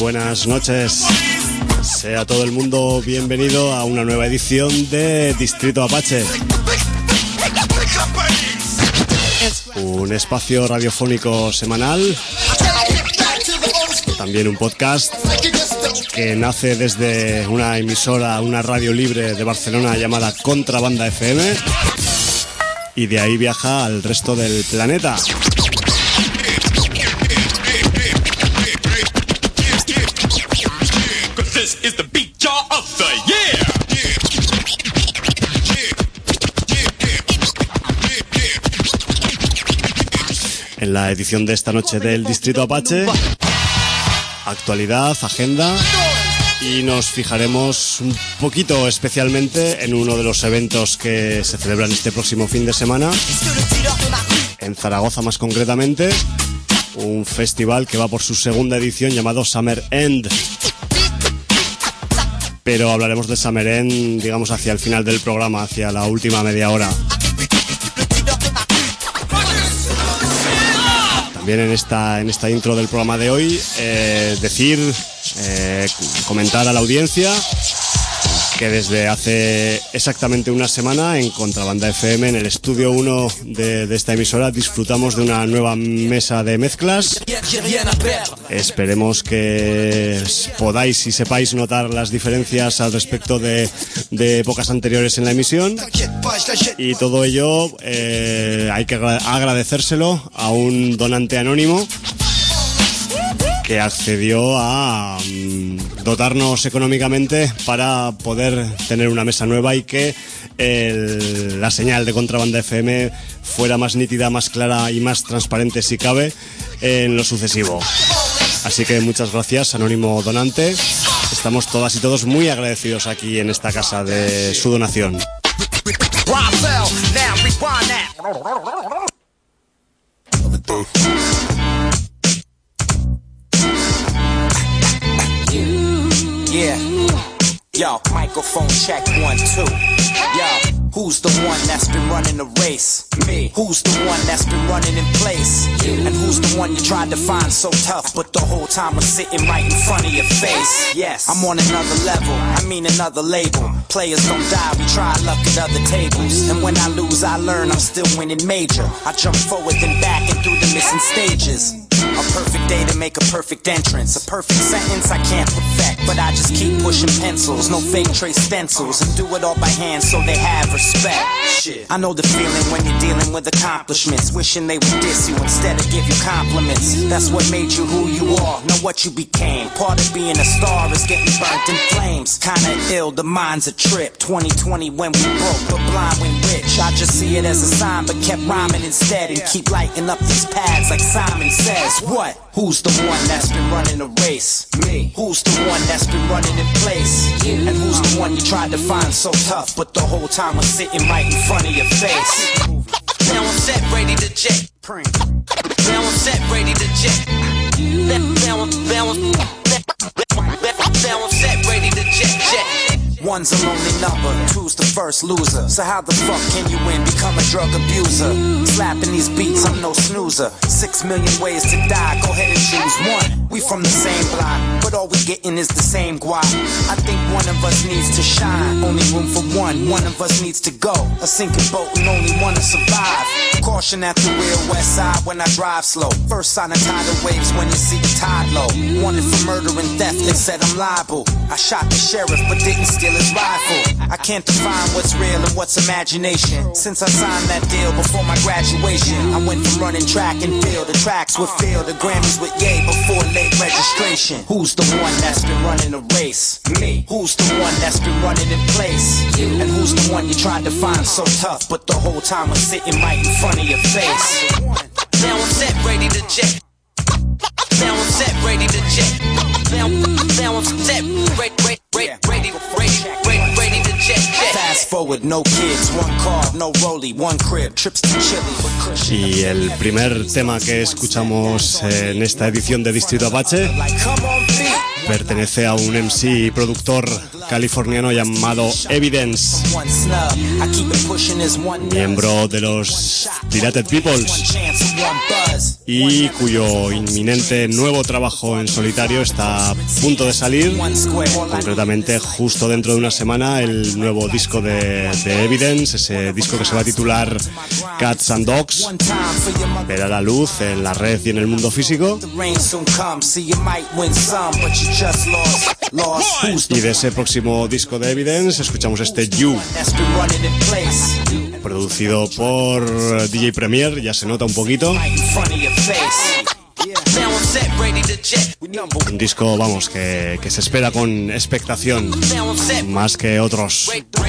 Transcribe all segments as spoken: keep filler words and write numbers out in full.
buenas noches. Sea todo el mundo bienvenido a una nueva edición de Distrito Apache. Un espacio radiofónico semanal, también un podcast que nace desde una emisora, una radio libre de Barcelona llamada Contrabanda F M, y de ahí viaja al resto del planeta. En la edición de esta noche del Distrito Apache, actualidad, agenda, y nos fijaremos un poquito especialmente en uno de los eventos que se celebran este próximo fin de semana, en Zaragoza más concretamente, un festival que va por su segunda edición llamado Summer End. Pero hablaremos de Summer End, digamos, hacia el final del programa, hacia la última media hora. También en esta, en esta intro del programa de hoy, eh, decir, eh, comentar a la audiencia que desde hace exactamente una semana en Contrabanda F M, en el estudio uno de, de esta emisora, disfrutamos de una nueva mesa de mezclas. Esperemos que podáis y sepáis notar las diferencias al respecto de, de épocas anteriores en la emisión. Y todo ello eh, hay que agradecérselo a un donante anónimo que accedió a um, dotarnos económicamente para poder tener una mesa nueva y que el, la señal de Contrabanda F M fuera más nítida, más clara y más transparente si cabe en lo sucesivo. Así que muchas gracias, anónimo donante. Estamos todas y todos muy agradecidos aquí en esta casa de su donación. Yeah, yo, microphone check one, two. Yo, who's the one that's been running the race? Me. Who's the one that's been running in place? You. And who's the one you tried to find so tough, but the whole time was sitting right in front of your face? Yes, I'm on another level, I mean another label. Players don't die, we try luck at other tables. And when I lose, I learn I'm still winning major. I jump forward and back and through the missing stages. A perfect day to make a perfect entrance. A perfect sentence I can't perfect, but I just keep pushing pencils. No fake trace stencils, and do it all by hand so they have respect. Shit. I know the feeling when you're dealing with accomplishments, wishing they would diss you instead of give you compliments. That's what made you who you are, not what you became. Part of being a star is getting burnt in flames. Kinda ill, the mind's a trip. twenty twenty when we broke, but blind when rich. I just see it as a sign, but kept rhyming instead, and keep lighting up these pads like Simon says. What? Who's the one that's been running a race? Me. Who's the one that's been running in place? You. And who's the one you tried to find so tough, but the whole time was sitting right in front of your face? Now I'm set, ready to jet. Now I'm set, ready to jet. Now I'm, now I'm, now I'm set, ready to jet, jet. One's a lonely number, two's the first loser. So how the fuck can you win? Become a drug abuser. Slapping these beats, I'm no snoozer. Six million ways to die, go ahead and choose one. We from the same block, but all we getting is the same guap. I think one of us needs to shine, only room for one. One of us needs to go, a sinking boat and only one to survive. Caution at the real west side when I drive slow. First sign of tidal waves when you see the tide low. Wanted for murder and theft, they said I'm liable. I shot the sheriff but didn't steal his rifle. I can't define what's real and what's imagination. Since I signed that deal before my graduation, I went from running track and field. The tracks would fill, the Grammys with yay before late registration. Who's the one that's been running a race? Me. Who's the one that's been running in place? You. And who's the one you tried to find so tough, but the whole time was sitting right in front of your face? Now I'm set, ready to jet. Now I'm set, ready to jet. Now, now I'm set, ready, ready, ready, ready, ready, ready to jet, jet. Fast forward, no kids, one car, no rollie, one crib, trips to Chile with cushion. Y el primer tema que escuchamos en esta edición de Distrito Apache pertenece a un M C y productor californiano llamado Evidence, miembro de los Pirated Peoples. y cuyo inminente nuevo trabajo en solitario está a punto de salir, concretamente justo dentro de una semana, el nuevo disco de, de Evidence, ese disco que se va a titular Cats and Dogs, verá la luz en la red y en el mundo físico. Y de ese próximo disco de Evidence escuchamos este You, producido por D J Premier, ya se nota un poquito. Un disco, vamos, que, que se espera con expectación, más que otros.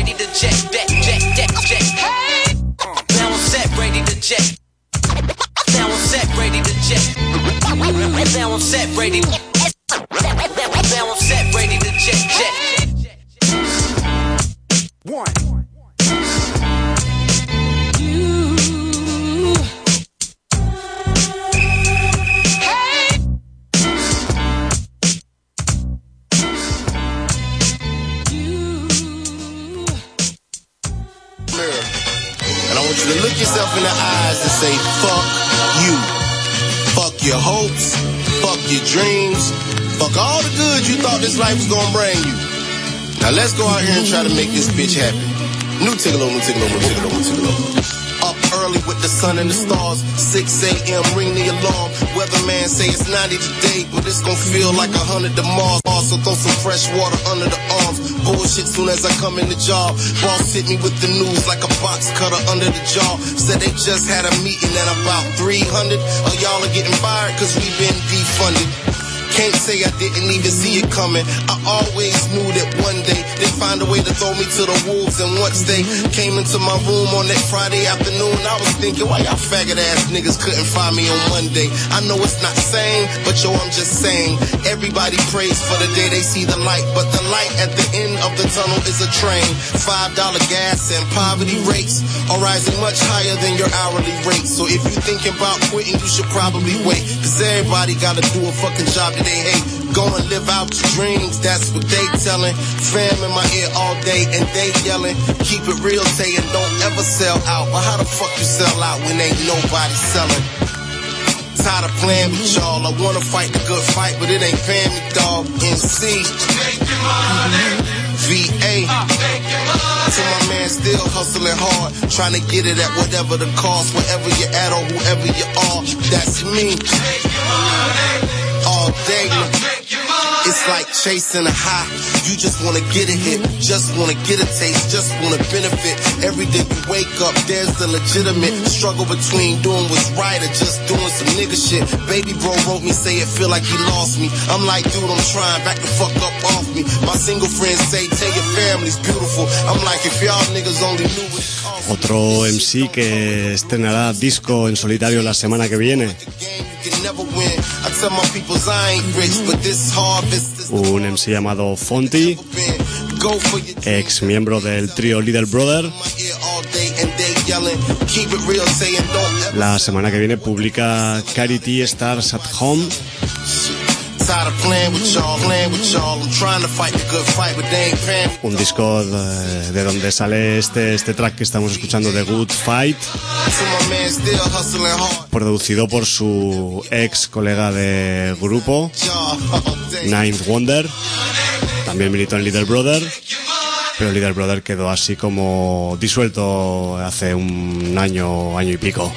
To look yourself in the eyes and say, fuck you. Fuck your hopes, fuck your dreams, fuck all the good you thought this life was gonna bring you. Now let's go out here and try to make this bitch happy. New Tigolo, new Tigolo, new Tigolo, new Tigolo. Up early with the sun and the stars, six a.m. ring the alarm. Weatherman say it's ninety today, but it's gon' feel like a hundred tomorrow. Also throw some fresh water under the arms. Bullshit soon as I come in the job. Boss hit me with the news like a box cutter under the jaw. Said they just had a meeting and about three hundred of y'all are getting fired cause we been defunded. Can't say I didn't even see it coming. I always knew that one day they'd find a way to throw me to the wolves. And once they came into my room on that Friday afternoon, I was thinking, why y'all faggot ass niggas couldn't find me on Monday? I know it's not sane, but yo, I'm just saying. Everybody prays for the day they see the light, but the light at the end of the tunnel is a train. Five dollar gas and poverty rates are rising much higher than your hourly rate. So if you're thinking about quitting, you should probably wait, cause everybody gotta do a fucking job they hate. Go and live out your dreams, that's what they telling. Fam in my ear all day and they yelling. Keep it real, say and don't ever sell out. But how the fuck you sell out when ain't nobody selling? Tired of playing with y'all, I wanna fight the good fight, but it ain't paying me, dog. N C V A To my man still hustling hard, trying to get it at whatever the cost. Wherever you're at or whoever you are, that's me. All day, it's like chasing a high. You just wanna get a hit, just wanna get a taste, just wanna benefit. Every day you wake up, there's the legitimate struggle between doing what's right or just doing some nigga shit. Baby bro wrote me, say it feel like he lost me. I'm like, dude, I'm trying, back the fuck up off me. My single friends say, tell your family's beautiful. I'm like, if y'all niggas only knew what it cost. Otro M C que estrenará disco en solitario la semana que viene. Un M C llamado Fonty, ex miembro del trío Little Brother. La semana que viene publica Carity Stars at Home, un disco de, de donde sale este, este track que estamos escuchando, The Good Fight, producido por su ex colega de grupo, Ninth Wonder. También militó en Little Brother, pero Little Brother quedó así como disuelto hace un año, año y pico.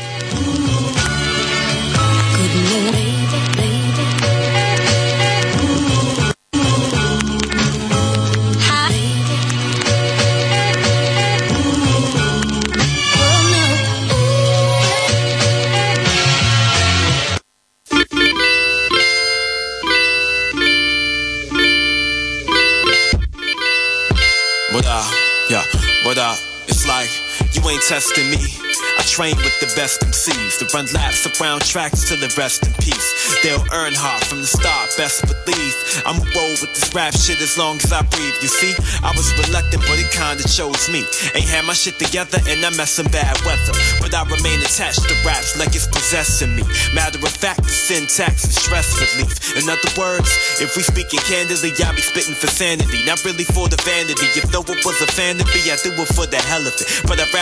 Testing me, I train with the best M Cs to run laps around tracks till they rest in peace. Dale Earnhardt from the start, best believe I'ma roll with this rap shit as long as I breathe. You see, I was reluctant, but it kinda chose me. Ain't had my shit together, and I'm messing bad weather, but I remain attached to raps like it's possessing me. Matter of fact, the syntax is stress relief. In other words, if we speaking candidly, I be spitting for sanity, not really for the vanity. If no one was a fan of me, I do it for the hell of it. But I rap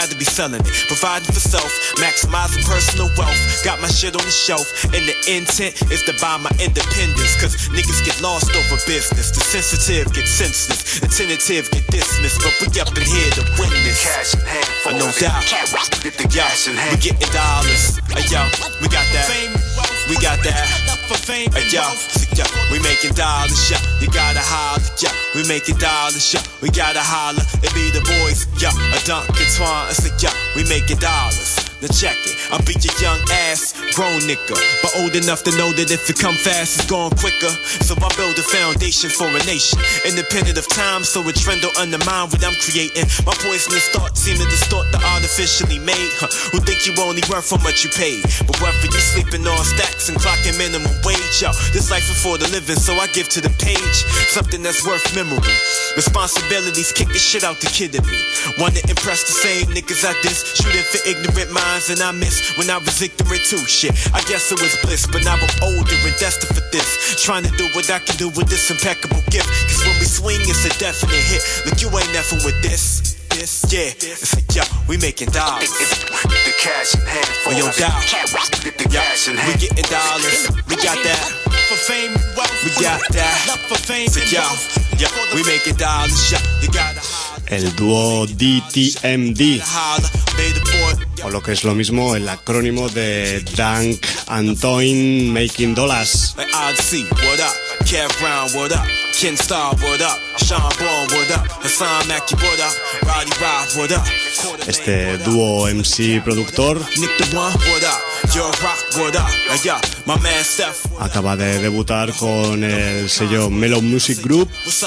rather be selling it. Providing for self, maximizing personal wealth. Got my shit on the shelf, and the intent is to buy my independence. Cause niggas get lost over business. The sensitive get senseless, the tentative get dismissed. But we up in here to win this. Cash in hand, uh, no doubt. Get the cash in hand. We getting dollars. Uh, yo, we got that. We got that. Uh, yo, yo, we making dollars. Yo, you gotta holler. Yo, we making dollars. Yo, we gotta holler. It be the boys. Yo, a Duncan Twan. I say, yo, we making dollars. Now check it, I'll be your young ass, grown nigga, but old enough to know that if it come fast, it's going quicker. So I build a foundation for a nation, independent of time, so a trend don't undermine what I'm creating. My poisonous thoughts seem to distort the artificially made, huh, who think you only worth how much you paid. But whether you sleeping on stacks and clocking minimum wage, yo, this life is for the living, so I give to the page something that's worth memory. Responsibilities kick the shit out the kid in me. Wanna impress the same niggas I diss, shooting for ignorant minds. And I miss when I was ignorant too. Shit, I guess it was bliss, but now I'm older and destined for this. Trying to do what I can do with this impeccable gift. Cause when we swing, it's a definite hit. Look, you ain't never with this. This, yeah, it's like, yo, we making dollars. The cash in hand. On your dial. Get the cash in hand. We getting dollars. We got that. For fame, we got that. For fame, so yo, yo, we making dollars. Yo, you gotta holler. El dúo D T M D, o lo que es lo mismo, el acrónimo de Dank Antoine Making Dollars. Este dúo M C productor acaba de debutar con el sello Mellow Music Group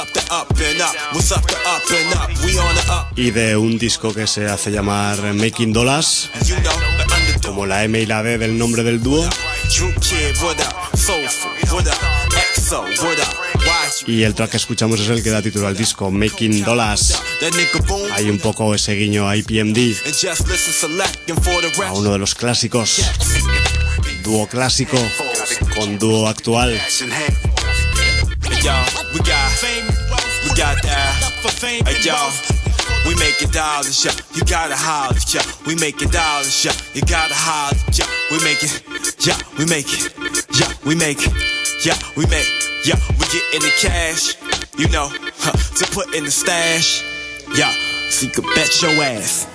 y de un disco que se hace llamar Making Dollars, como la M y la D del nombre del dúo. Y el track que escuchamos es el que da título al disco, Making Dollars. Hay un poco ese guiño a I P M D, a uno de los clásicos. Dúo clásico con dúo actual. We making dollars, yeah. You gotta holler, yeah. We making dollars, yeah. You gotta holler, yeah. We making, yeah. We making, yeah. We make, yeah. We make, yeah. We getting the cash, you know, huh, to put in the stash, yeah. So you can bet your ass.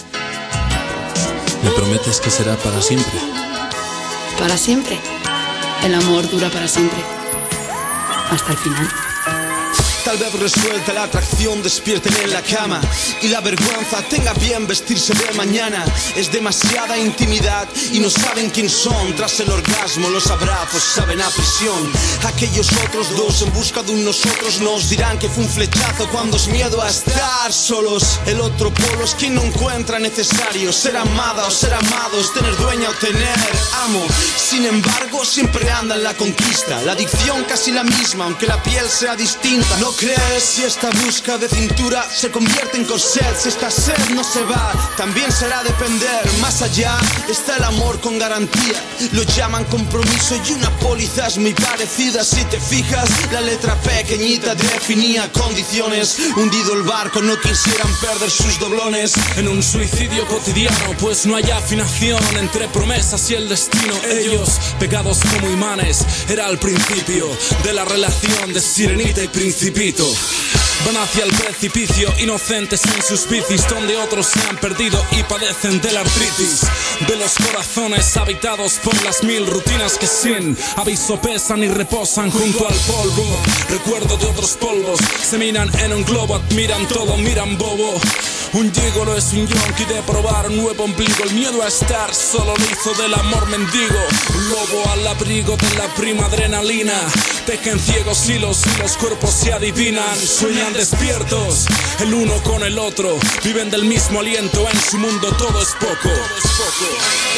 ¿Me prometes que será para siempre? Para siempre. El amor dura para siempre. Hasta el final. Tal vez resuelta la atracción despierten en la cama y la vergüenza tenga bien vestirse de mañana. Es demasiada intimidad y no saben quién son. Tras el orgasmo los abrazos saben a prisión. Aquellos otros dos en busca de un nosotros nos dirán que fue un flechazo cuando es miedo a estar solos. El otro polo es quien no encuentra necesario ser amada o ser amados, tener dueña o tener amo. Sin embargo siempre anda en la conquista. La adicción casi la misma aunque la piel sea distinta. No crees si esta busca de cintura se convierte en corset, si esta sed no se va, también será depender. Más allá está el amor con garantía, lo llaman compromiso y una póliza es muy parecida. Si te fijas, la letra pequeñita definía condiciones. Hundido el barco, no quisieran perder sus doblones. En un suicidio cotidiano, pues no hay afinación entre promesas y el destino. Ellos, pegados como imanes, era el principio de la relación de sirenita y principito. Van hacia el precipicio, inocentes en sus bicis, donde otros se han perdido y padecen de la artritis. De los corazones habitados por las mil rutinas que sin aviso pesan y reposan junto al polvo. Recuerdo de otros polvos, se miran en un globo, admiran todo, miran bobo. Un gigolo es un yonki de probar un nuevo ombligo. El miedo a estar solo lo hizo del amor mendigo. Un lobo al abrigo de la prima adrenalina. Tejen ciegos hilos y los cuerpos se adivinan. Sueñan despiertos, el uno con el otro. Viven del mismo aliento, en su mundo todo es poco. Todo es poco.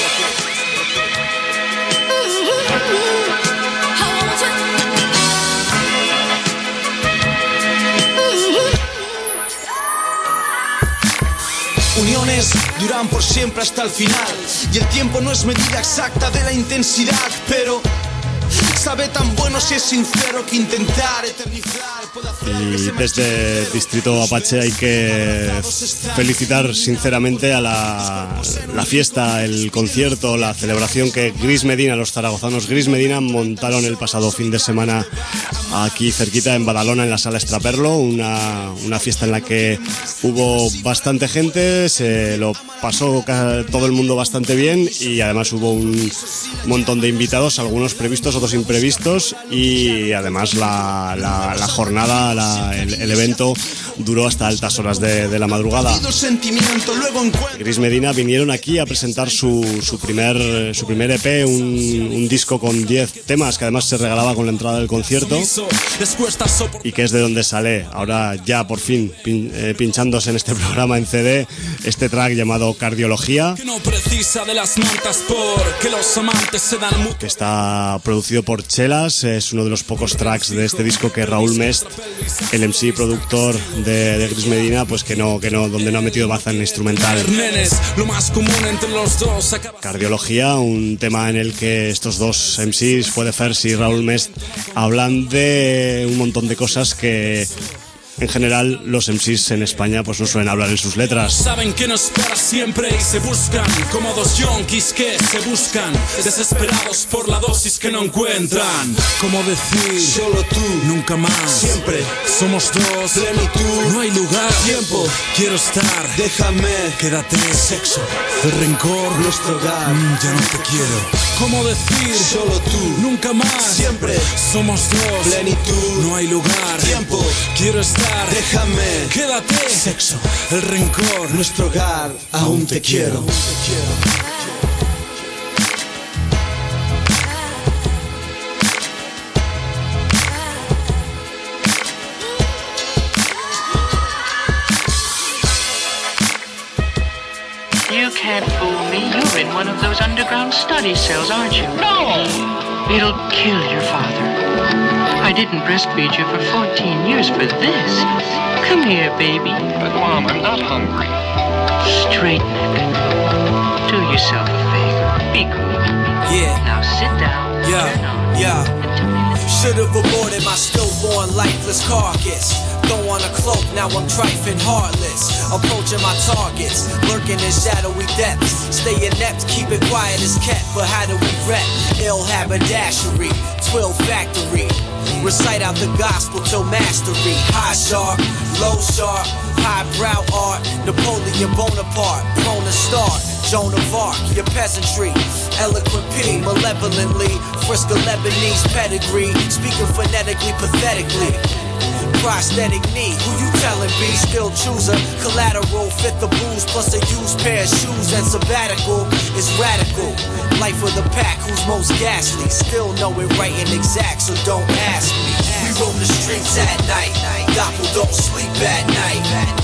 Uniones duran por siempre hasta el final y el tiempo no es medida exacta de la intensidad, pero sabe tan bueno si es sincero que intentar eternizar puede hacer que Y se desde Distrito Apache hay que felicitar sinceramente a la, la fiesta, el concierto, la celebración que Gris Medina, los zaragozanos Gris Medina montaron el pasado fin de semana aquí cerquita en Badalona, en la Sala Estraperlo, una, una fiesta en la que hubo bastante gente, se lo pasó todo el mundo bastante bien y además hubo un montón de invitados, algunos previstos, otros imprevistos, y además la, la, la jornada, la, el, el evento duró hasta altas horas de, de la madrugada. Gris Medina vinieron aquí a presentar su, su, primer, su primer E P, un, un disco con diez temas que además se regalaba con la entrada del concierto y que es de donde sale ahora ya por fin pin, eh, pinchándose en este programa en C D este track llamado Cardiología, que está producido por Chelas. Es uno de los pocos tracks de este disco que Raúl Mest, el M C productor de, de Gris Medina, pues que no, que no, donde no ha metido baza en el instrumental. Cardiología, un tema en el que estos dos M Cs, Fue Fers y Raúl Mest, hablan de un montón de cosas que en general los M Cs en España pues no suelen hablar en sus letras. Saben que no es para siempre y se buscan como dos yonkis que se buscan, desesperados por la dosis que no encuentran. Como decir, solo tú, nunca más, siempre, somos dos, plenitud, no hay lugar, tiempo, quiero estar, déjame, quédate, sexo, el rencor, nuestro hogar, mm, ya no te quiero. Como decir, solo tú, nunca más, siempre, somos dos, plenitud, no hay lugar, tiempo, quiero estar, déjame, quédate, sexo, el rencor, nuestro hogar, aún te quiero. You can't fool me. You're in one of those underground study cells, aren't you? No! It'll kill your father. I didn't breastfeed you for fourteen years for this. Come here, baby. But, Mom, I'm not hungry. Straight neck. Do yourself a favor. Be good. Yeah. Now sit down. Yeah. Turn on. Yeah. And tell me. Should've aborted my stillborn lifeless carcass. Throw on a cloak, now I'm trifling heartless. Approaching my targets, lurking in shadowy depths. Stay inept, keep it quiet as kept. But how do we rep? Ill haberdashery, twill factory. Recite out the gospel till mastery. High sharp, low sharp, highbrow art. Napoleon Bonaparte, prone to start. Joan of Arc, your peasantry. Eloquent P, malevolently. Frisk a Lebanese pedigree. Speaking phonetically, pathetically. Prosthetic knee, who you tellin' be? Still chooser, collateral, fit the booze, plus a used pair of shoes and sabbatical is radical. Life of the pack, who's most ghastly? Still know it right and exact, so don't ask me. We roam the streets at night, Doppel don't sleep at night.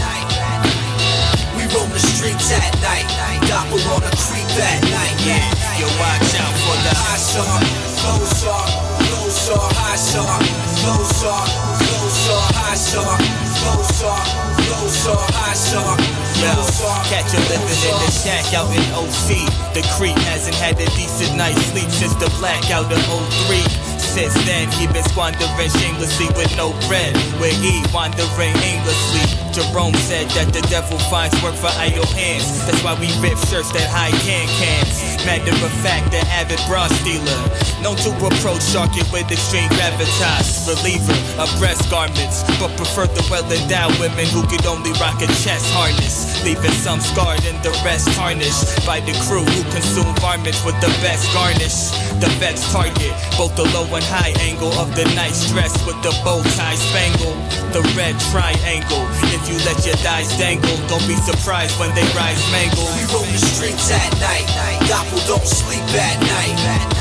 We roam the streets at night, Doppel on a creep at night. Yeah, yo, watch out for the high shark, low shark, low shark, high shark, low shark. High shark, low shark, low shark, high shark. Yo, catch you living in the shack out in O C. The creep hasn't had a decent night's sleep since the blackout of oh three. Since then, he been squandering shamelessly with no bread. Where he wandering aimlessly. Jerome said that the devil finds work for idle hands. That's why we rip shirts that hide can-cans. Matter of fact, the avid bra stealer. Known to approach sharking with extreme gravitas. Reliever of breast garments, but prefer the well-endowed women who could only rock a chest harness. Leaving some scarred and the rest tarnished by the crew who consume varmints with the best garnish. The best target, both the low and high angle of the nice dress with the bow tie spangle. The red triangle. If you let your thighs dangle, don't be surprised when they rise mangled. We roam the streets at night, Doppel don't sleep at night.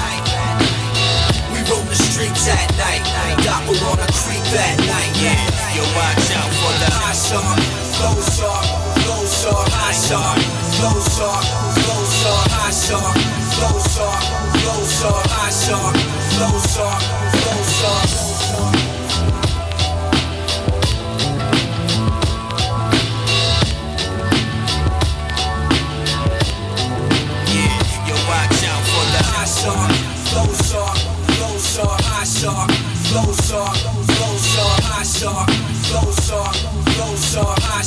We roam the streets at night, Doppel on a creep at night. Yeah, yo, watch out for the high shark, low shark, low shark, high shark, low shark, low shark, high shark, low shark, low shark, high shark, low shark, low shark. Low shark, low shark, high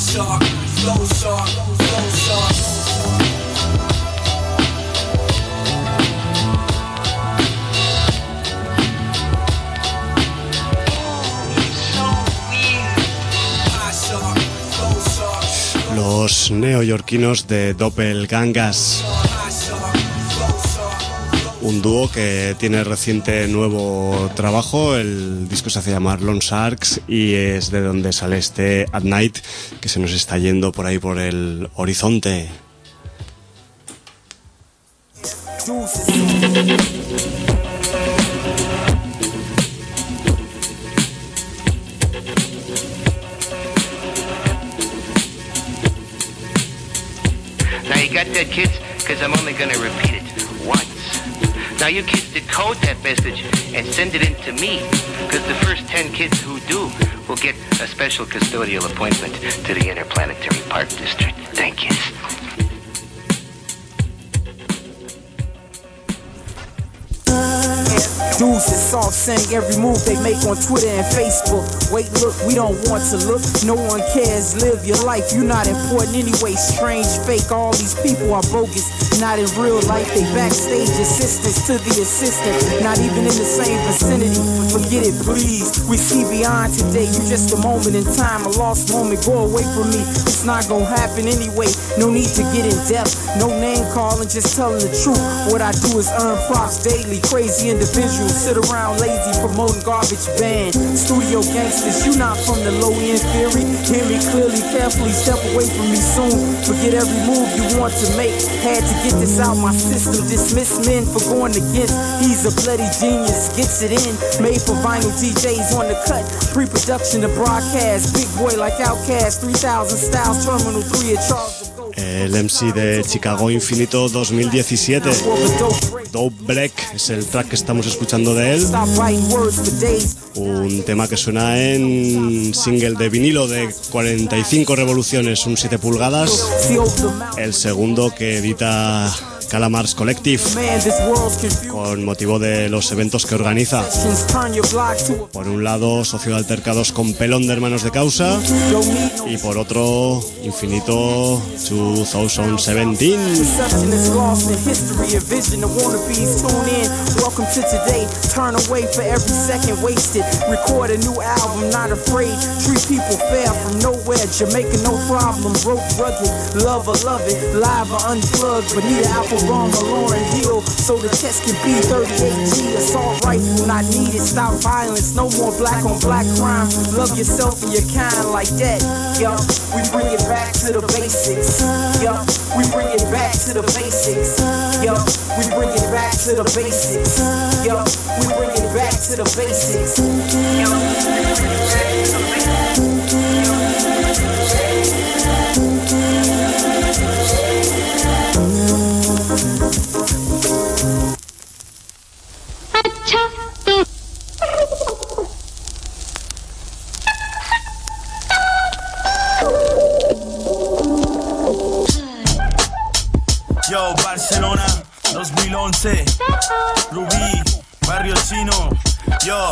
shark, flow shark, flow shark. Los neoyorquinos de Doppelgangers, un dúo que tiene reciente nuevo trabajo. El disco se hace llamar Lone Sharks y es de donde sale este At Night, que se nos está yendo por ahí por el horizonte. You got that, kids? Because I'm only going to repeat it once. Now you kids decode that message and send it in to me, because the first ten kids who do will get a special custodial appointment to the Interplanetary Park District. Thank you. Dudes is soft saying every move they make on Twitter and Facebook. Wait, look, we don't want to look. No one cares. Live your life. You're not important anyway. Strange, fake. All these people are bogus. Not in real life. They backstage assistants to the assistant. Not even in the same vicinity. Forget it, please. We see beyond today. You just a moment in time. A lost moment. Go away from me. It's not gonna happen anyway. No need to get in depth. No name calling. Just telling the truth. What I do is earn props daily. Crazy individuals sit around lazy promoting garbage band. Studio gangsters, you not from the low end theory. Hear me clearly, carefully, step away from me soon. Forget every move you want to make. Had to get this out my system. Dismiss men for going against. He's a bloody genius, gets it in. Made for vinyl D Js on the cut. Pre-production to broadcast. Big boy like Outkast. three thousand styles, Terminal three at Charles. El M C de Chicago Infinito dos mil diecisiete. Dope Break es el track que estamos escuchando de él. Un tema que suena en single de vinilo de cuarenta y cinco revoluciones, un siete pulgadas. El segundo que edita Calamars Collective con motivo de los eventos que organiza. Por un lado, socio de altercados con Pelón de Hermanos de Causa y por otro, Infinito dos mil diecisiete. Welcome to today. Turn away for every second wasted. Record a new album, not afraid. Treat people fair from nowhere. Jamaica, no problem. Broke, rugged, love or love it. Live or unplugged. Bonita Applebaum or Lauren Hill. So the chest can be thirty-eight G. Assault rifle, not needed. Stop violence. No more black on black crime. Love yourself and your kind like that. Yup, we bring it back to the basics. Yup, we bring it back to the basics. Yup, we bring it back to the basics. Yup, we bring it back to the basics. Yup, we bring it back to the Yo, Barcelona, dos mil once, Rubí, Barrio Chino, yo.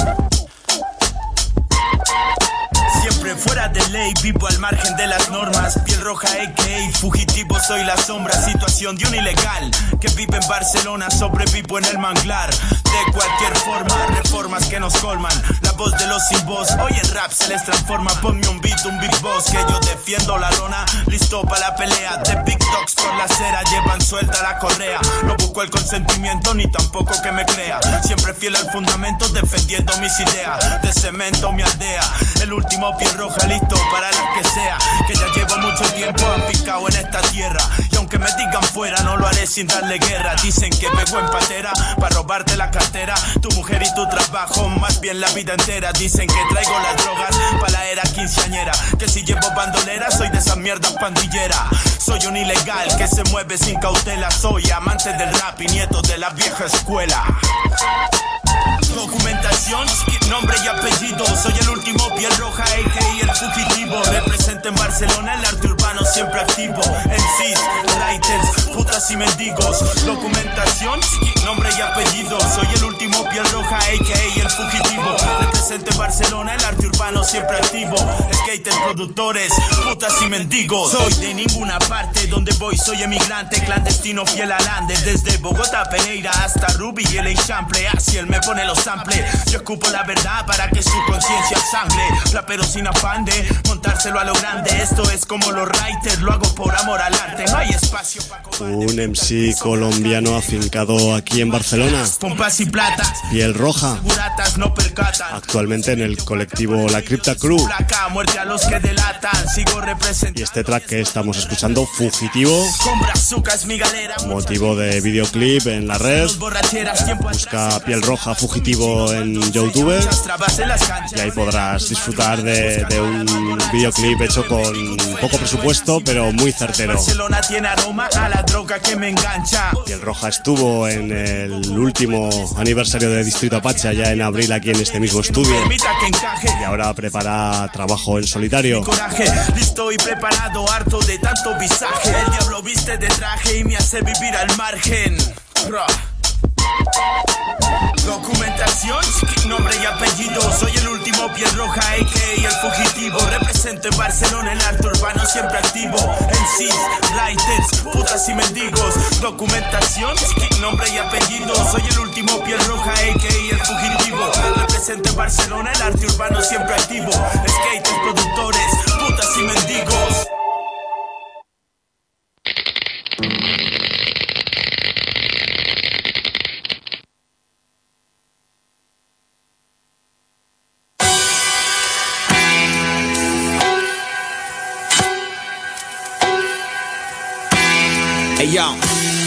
Siempre fuera de ley, vivo al margen de las normas. Piel roja, a k a fugitivo, soy la sombra. Situación de un ilegal que vive en Barcelona, sobrevivo en el manglar. De cualquier forma, reformas que nos colman. La voz de los sin voz, hoy el rap se les transforma. Ponme un beat, un big boss, que yo defiendo la lona. Listo para la pelea, de big dogs por la acera. Llevan suelta la correa. No busco el consentimiento, ni tampoco que me crea. Siempre fiel al fundamento, defendiendo mis ideas. De cemento mi aldea, el último piel roja, listo para las que sea. Que ya llevo mucho tiempo apicado en esta tierra. Y aunque me digan fuera, no lo haré sin darle guerra. Dicen que pego en patera para robarte la cartera, tu mujer y tu trabajo, más bien la vida entera. Dicen que traigo las drogas para la era quinceañera, que si llevo bandolera soy de esas mierdas pandilleras. Soy un ilegal que se mueve sin cautela. Soy amante del rap y nieto de la vieja escuela. Documentación, nombre y apellido. Soy el último piel roja, a k a el fugitivo. Represento en Barcelona el arte urbano siempre activo. M Cs, writers, puta putas y mendigos. Documentación, nombre y apellido. Soy el último piel roja, a k a el fugitivo. Represento en Barcelona el arte urbano siempre activo. Skaters, productores, putas y mendigos. Soy de ninguna parte, donde voy soy emigrante, clandestino fiel al ande. Desde Bogotá, Pereira hasta Ruby y el Enchample. Así él me pone los samples. Yo escupo la verdad para que su conciencia sangre. Rapero sin afán de montárselo a lo grande. Esto es como los writers, lo hago por amor al arte. No hay espacio para un M C colombiano afincado aquí en Barcelona, pompas y platas, piel roja, no percatan. Actualmente en el colectivo La Cripta Crew. Placa, muerte a los que delatan. Sigo representando. Y este track que estamos escuchando, Fugitivo, motivo de videoclip en la red. Busca Piel Roja Fugitivo en YouTube y ahí podrás disfrutar de, de un videoclip hecho con poco presupuesto pero muy certero. Barcelona tiene aroma a la droga que me engancha. Piel Roja estuvo en el último aniversario de Distrito Apache ya en abril aquí en este mismo estudio y ahora prepara trabajo en solitario. Listo y preparado, harto de tanto visaje. El diablo viste de traje y me hace vivir al margen. Documentación, nombre y apellido. Soy el último piel roja, a k a el fugitivo. Represento en Barcelona el arte urbano siempre activo. M Cs, writers, putas y mendigos. Documentación, nombre y apellido. Soy el último piel roja, a k a el fugitivo. Represento en Barcelona el arte urbano siempre activo. Skaters, productores, putas y mendigos. Hey yo,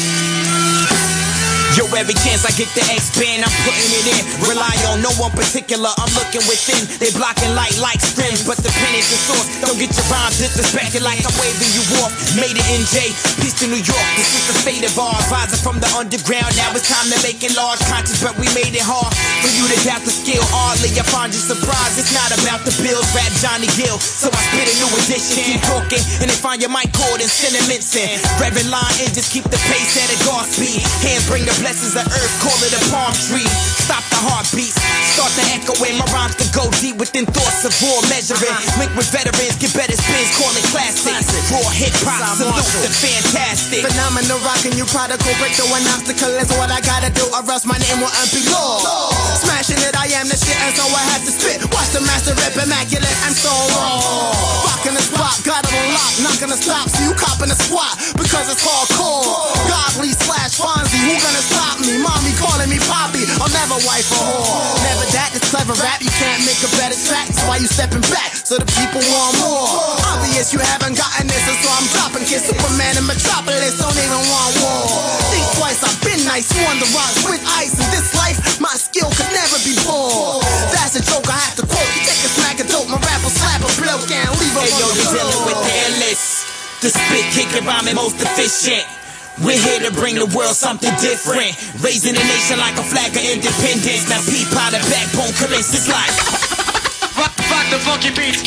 yo, every chance I get to expand, I'm putting it in. Rely on no one particular, I'm looking within. They blocking light like streams, but the pen is the source. Don't get your rhymes disrespected like I'm waving you off. Made it N J, peace to New York. This is the fate of ours, rising from the underground. Now it's time to make it large conscious, but we made it hard for you to doubt the skill. Hardly I find you surprised. It's not about the bills, rap Johnny Gill. So I spit a new edition, keep talking, and they find your mic cord and sentiments in. Reverend line and just keep the pace at a guard speed. Hands bring the blessings of earth, call it a palm tree. Stop the heartbeats, start to echo in. My rhymes to go deep within thoughts of war measuring. Link with veterans, get better spins, call it classic. Raw hip hop, salute the fantastic. Phenomenal rockin', you prodigal, break through an obstacle is what I gotta do, or else my name will be law. Smashing it, I am the shit, and so I had to spit. Watch the master rip, immaculate and so raw. Rockin' the spot, got it on lock, not gonna stop, so you copping the squat, because it's hardcore. Godly slash Fonzie, who gonna stop me? Mommy calling me Poppy, I'll never wife a whore. Never that, this clever rap, you can't make a better track. That's why you stepping back, so the people want more. Obvious you haven't gotten this, so I'm dropping kids. Superman in Metropolis, don't even want war. Think twice, I've been nice, you on the rocks with ice. In this life, my skill could never be poor. That's a joke I have to quote. You take a smack of dope, my rap will slap a bloke and leave a hey yo, you're dealing with the endless. The spit kicking rhyming most efficient. We're here to bring the world something different. Raising a nation like a flag of independence. Now peep how the backbone commences like Fuck, fuck the funky beats.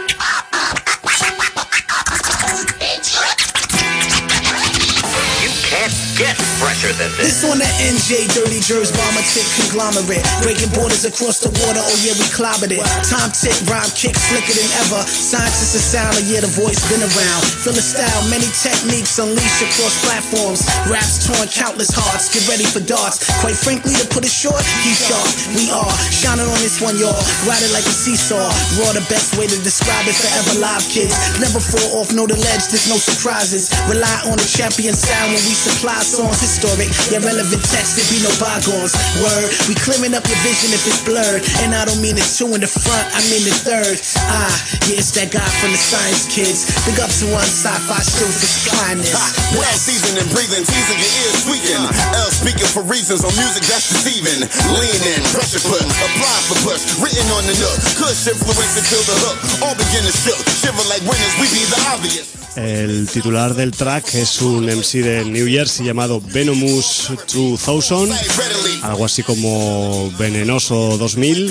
Can't get fresher than this. This on the N J, dirty jerks, bomber tick conglomerate. Breaking borders across the water, oh yeah, we clobbered it. Time tick, rhyme kick, slicker than ever. Scientists and sound, oh yeah, the voice been around. Feel the style, many techniques unleashed across platforms. Raps torn countless hearts, get ready for darts. Quite frankly, to put it short, he's sharp. We are shining on this one, y'all. Ride it like a seesaw. Raw, the best way to describe it, forever live, kids. Never fall off, know the ledge, there's no surprises. Rely on the champion sound when we supply songs historic, yeah, relevant text, there be no bygones. Word, we clearing up your vision if it's blurred. And I don't mean the two in the front, I mean the third. Ah, yeah, it's that guy from the science kids. Big up to one sci-fi still for kindness. Well seasoned and breathing, teasing your ears tweaking. L speaking for reasons on music that's deceiving. Lean in, pressure put, apply for push, written on the nook. Kush influence until the hook, all begin to shook. Shiver El titular del track es un M C de New Jersey llamado Venomous dos mil, algo así como Venenoso dos mil.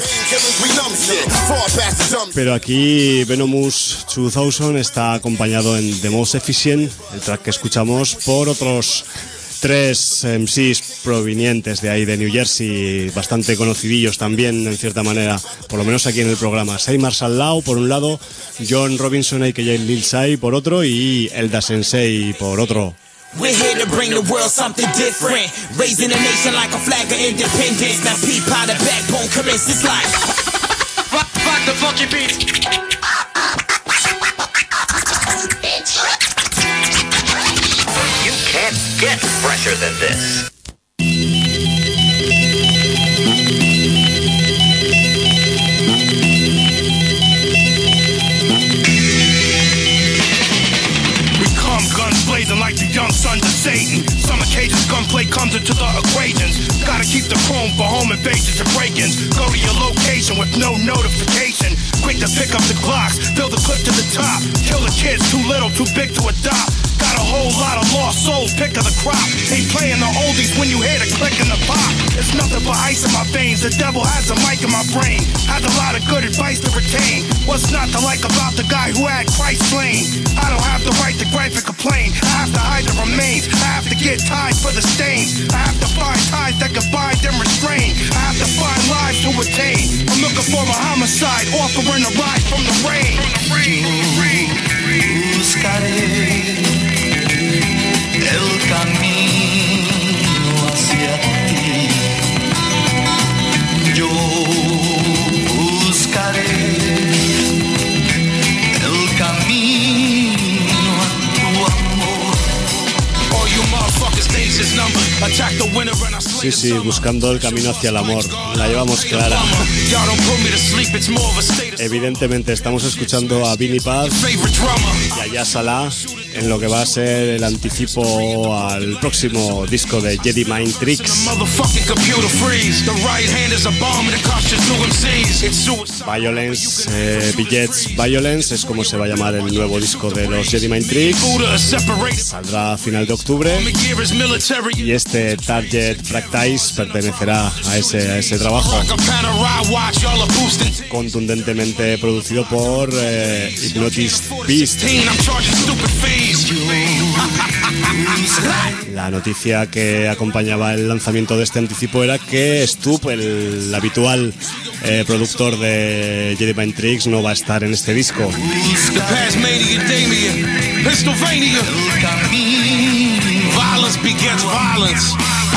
Pero aquí Venomous dos mil está acompañado en The Most Efficient, el track que escuchamos, por otros tres M Cs provenientes de ahí, de New Jersey, bastante conocidillos también, en cierta manera, por lo menos aquí en el programa. Say Marshall Law por un lado, John Robinson aka Lil Sai por otro y Elda Sensei por otro. We're here to bring the world something different, raising a nation like a flag of independence. Now peep how the backbone commences like fuck, fuck the funky beats. You can't get fresher than this. Like the young sons of Satan. Some occasions gunplay comes into the equations. Gotta keep the chrome for home invasions and break-ins. Go to your location with no notification. Quick to pick up the Glocks, fill the clip to the top. Kill the kids, too little, too big to adopt. Got a whole lot of lost souls, pick of the crop. Ain't playing the oldies when you hear the click in the pop. It's nothing but ice in my veins, the devil has a mic in my brain. Has a lot of good advice to retain. What's not to like about the guy who had Christ slain? I don't have the right to gripe and complain. I have to hide the remains, I have to get tied for the stains. I have to find ties that can bind and restrain. I have to find lives to attain. I'm looking for a homicide, offering a ride from the rain. Buscaré el camino hacia ti. Yo buscaré el camino a tu amor. All you motherfuckers names this number. Attack the winner and I Sí, sí, buscando el camino hacia el amor. La llevamos clara. Evidentemente estamos escuchando a Vinnie Paz y a Yas Salah en lo que va a ser el anticipo al próximo disco de Jedi Mind Tricks. Violence, eh, Billets Violence es como se va a llamar el nuevo disco de los Jedi Mind Tricks. Saldrá a final de octubre y este Target Practice pertenecerá a ese, a ese trabajo, contundentemente producido por eh, Hypnotist Beast. La noticia que acompañaba el lanzamiento de este anticipo era que Stup, el, el habitual eh, productor de Jedi Mind Tricks, no va a estar en este disco. Violence begets violence.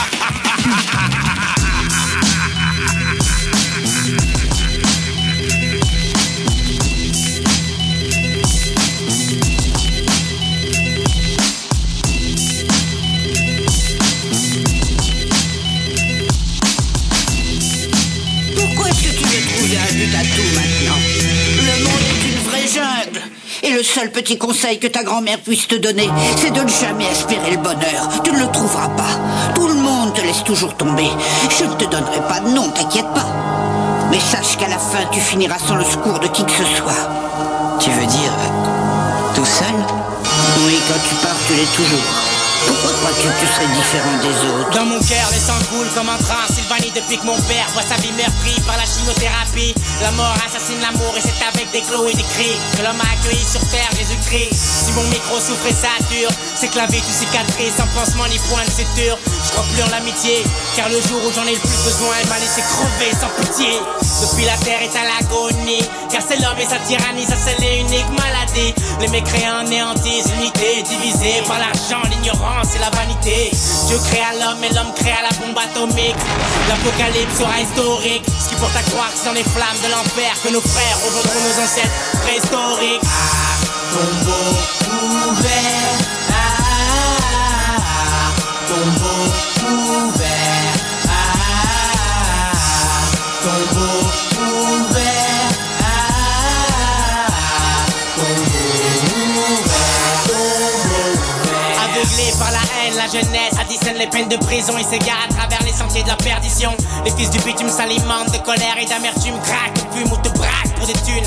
Pourquoi est-ce que tu veux trouver un but à tout maintenant? Le monde est une vraie jungle. Et le seul petit conseil que ta grand-mère puisse te donner, c'est de ne jamais aspirer le bonheur. Tu ne le trouveras pas. Tout le monde te laisse toujours tomber. Je ne te donnerai pas de nom, t'inquiète pas. Mais sache qu'à la fin, tu finiras sans le secours de qui que ce soit. Tu veux dire euh, tout seul? Oui, quand tu pars, tu l'es toujours. Pourquoi crois-tu que tu serais différent des autres? Dans mon cœur, le sang coule comme un train. Sylvanie, depuis que mon père voit sa vie meurtrie par la chimiothérapie. La mort assassine l'amour et c'est avec des clous et des cris que l'homme a accueilli sur terre Jésus-Christ. Si mon micro souffre et sature, c'est que la vie tu cicatrice sans pansement ni point de suture. Je crois plus en l'amitié, car le jour où j'en ai le plus besoin, elle m'a laissé crever sans pitié. Depuis la terre est à l'agonie, car c'est l'homme et sa tyrannie, ça c'est l'unique maladie. Les mécréants anéantissent l'unité, divisée par l'argent, l'ignorance et la vanité. Dieu créa l'homme et l'homme créa la bombe atomique. L'apocalypse sera historique, ce qui porte à croire que c'est dans les flammes de l'enfer que nos frères rejoindront nos ancêtres préhistoriques. Ah, tombeau ouvert, ah, ah, ah, tombeau ouvert, ah, ah, tombeau ouvert, ah, ah, tombeau ouvert, tombeau ouvert. Aveuglé par la haine, la jeunesse additionne les peines de prison et s'égare à travers les sentiers de la perdition. Les fils du bitume s'alimentent de colère et d'amertume, craquent, fument ou te braquent pour des thunes.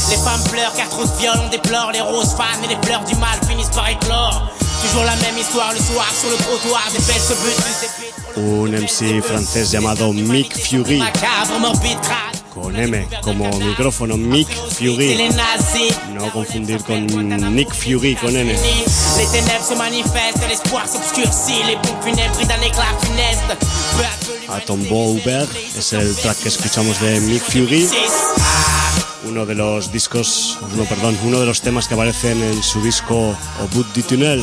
Les femmes pleurent car trop de viol, on déplore. Les roses fans et les pleurs du mal finissent par éclore. Toujours la même histoire le soir sur le trottoir. Des belles se butent. Un M C francés llamado Mick Fury, con M como micrófono, Mick Fury, no confundir con Nick Fury con N. Les ténèbres se manifestent, l'espoir s'obscurcit, les pompes funèbres brillent d'un éclat funeste. A Tombeau Ouvert es el track que escuchamos de Mick Fury, uno de los discos, no, perdón, uno de los temas que aparecen en su disco Au bout du tunnel,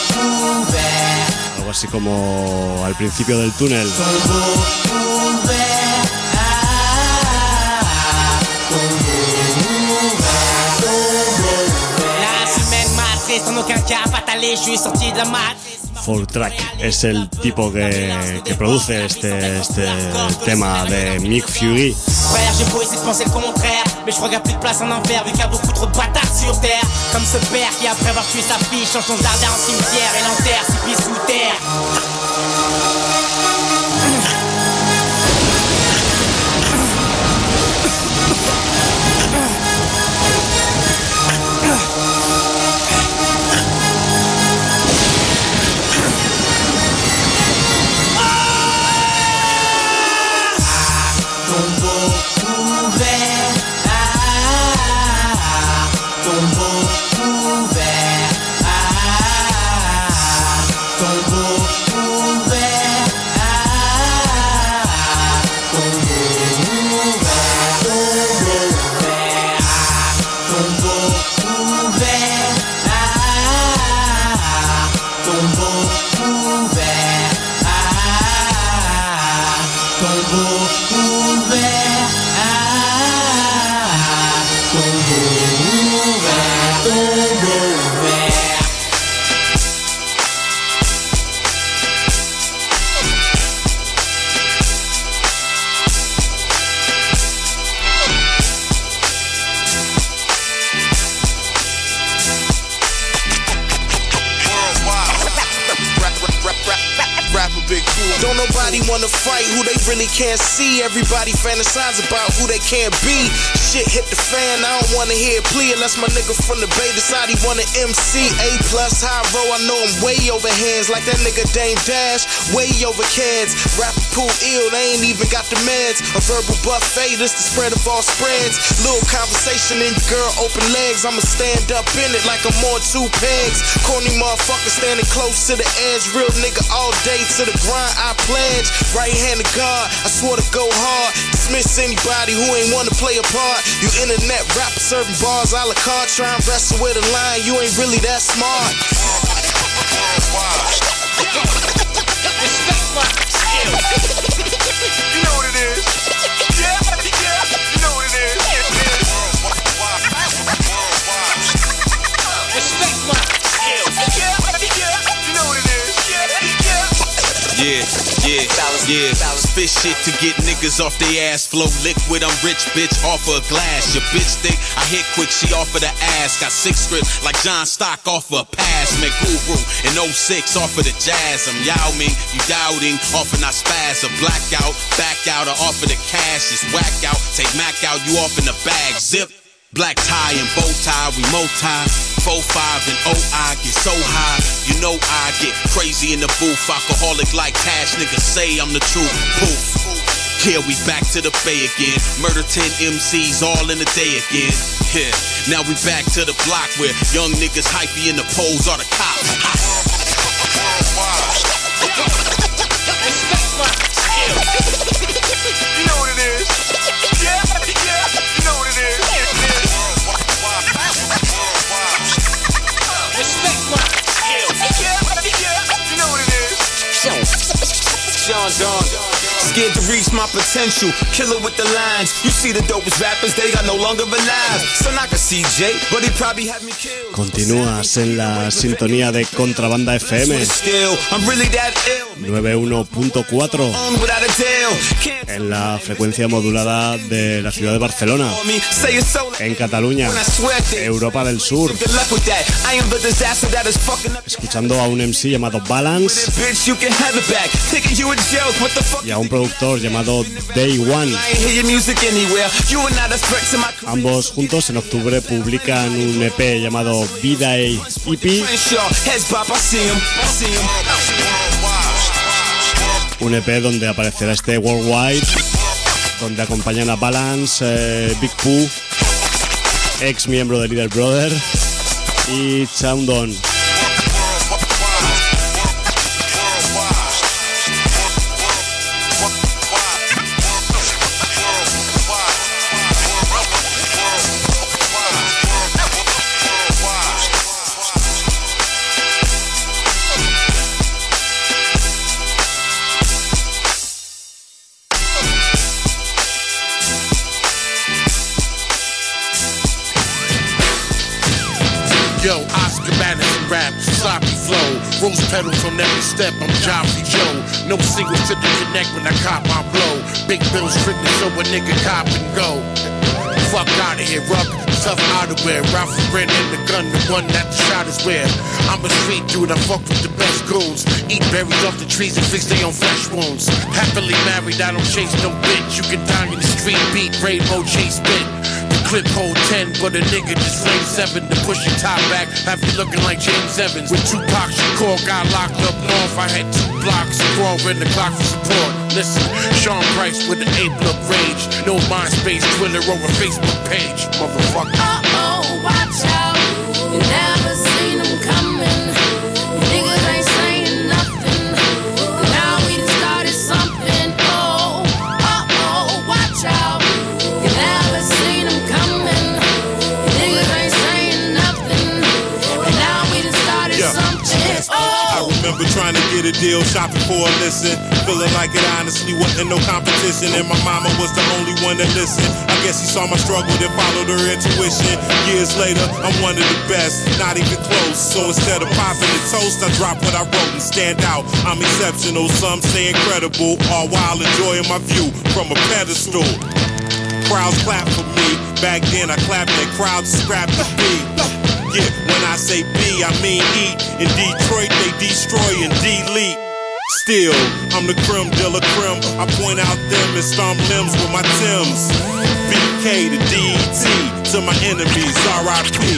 algo así como al principio del túnel. Four Track es el tipo que, que produce este, este tema de Mick Fury. J'ai beau essayer de penser le contraire, mais je crois qu'il n'y a plus de place en enfer, vu qu'il y a beaucoup trop de bâtards sur terre. Comme ce père qui après avoir tué sa fille change son jardin en cimetière et l'enterre six pieds sous terre. Don't nobody wanna fight who they really can't see. Everybody fantasize about who they can't be. Shit hit the fan, I don't wanna hear a plea unless my nigga from the Bay decide he wanna M C. A plus high row, I know I'm way over hands. Like that nigga Dame Dash, way over kids. Rapper pool ill, they ain't even got the meds. A verbal buffet, this the spread of all spreads. Little conversation in your girl open legs. I'ma stand up in it like I'm on two pegs. Corny motherfucker standing close to the edge. Real nigga all day to the grind I pledge. Right hand of God, I swore to go hard. Dismiss anybody who ain't wanna play a part. You internet rapper serving bars a la carte. Try and wrestle with a line, you ain't really that smart. Respect my skill. You know what it is. Yeah, yeah, you know what it is. Respect my skill. Yeah, yeah, you know what it is. Yeah, yeah, yeah. Spit shit to get niggas off they ass. Flow liquid, I'm rich, bitch, off of a glass. Your bitch think I hit quick, she off of the ass. Got six scripts like John Stock off of a pass. Make guru in oh six off of the jazz. I'm Yao Ming, you doubting, off and I spaz. A blackout, back out, or off of the cash. It's whack out, take Mac out, you off in the bag. Zip. Black tie and bow tie, we multi. Four five and oh, I get so high. You know I get crazy in the booth. Alcoholic like Cash, niggas say I'm the truth. Poof. Yeah, we back to the Bay again. Murder ten M Cs all in a day again. Yeah. Now we back to the block where young niggas hypey in the polls are the cops. Respect my skill. You know what it is. Yeah, yeah, you know what it is. Respect my skill. Yeah, yeah, you know what it is. Sean Don. Scared to reach my potential, killer with the lines. You see the dopest rappers, they got no longer alive. Sonaka C J, but he probably had me killed. Continúas en la sintonía de Contrabanda F M noventa y uno punto cuatro en la frecuencia modulada de la ciudad de Barcelona, en Cataluña, Europa del Sur, escuchando a un M C llamado Balance y a un productor llamado Day One. Ambos juntos en octubre publican un E P llamado B-Day E P, un E P donde aparecerá este Worldwide, donde acompañan a Balance, eh, Big Pooh, ex miembro de Little Brother, y Chaundon. Yo, Oscar Madison rap, sloppy flow, rose petals on every step, I'm Joffrey Joe. No single tip to connect when I cop my blow. Big bills strictly so a nigga cop and go. Fuck out of here, ruck, tough outerwear. Ralph Lauren in the gun, the one that the shot is where. I'm a street dude, I fuck with the best goons. Eat berries off the trees and fix their own flesh wounds. Happily married, I don't chase no bitch. You can die in the street beat, raid mode, chase spit. Clip hold ten, but a nigga just flame seven to push your top back. Have you looking like James Evans? With Tupac Shakur got locked up north. I had two blocks of raw in the clock for support. Listen, Sean Price with the ape-look rage. No MySpace, Twitter, or a Facebook page. Motherfucker. Uh-oh, watch out. You never seen them coming. Niggas ain't saying nothing. Now we done started something. Oh, uh-oh, watch out. You never seen them coming. Niggas ain't saying nothing. And now we done started yeah. something. Oh. I remember trying to get a deal, shopping for a listen. Feeling like it honestly wasn't no competition. And my mama was the only one that listened. I guess she saw my struggle and followed her intuition. Years later, I'm one of the best, not even close. So instead of popping the toast, I drop what I wrote and stand out. I'm exceptional, some say incredible, all while enjoying my view from a pedestal. Crowds clap for me. Back then I clapped and crowds scrapped the beat. Yeah, when I say B, I mean eat. In Detroit, they destroy and delete. Still, I'm the creme de la creme. I point out them and stomp limbs with my Timbs. B K to D E T, to my enemies, R I P.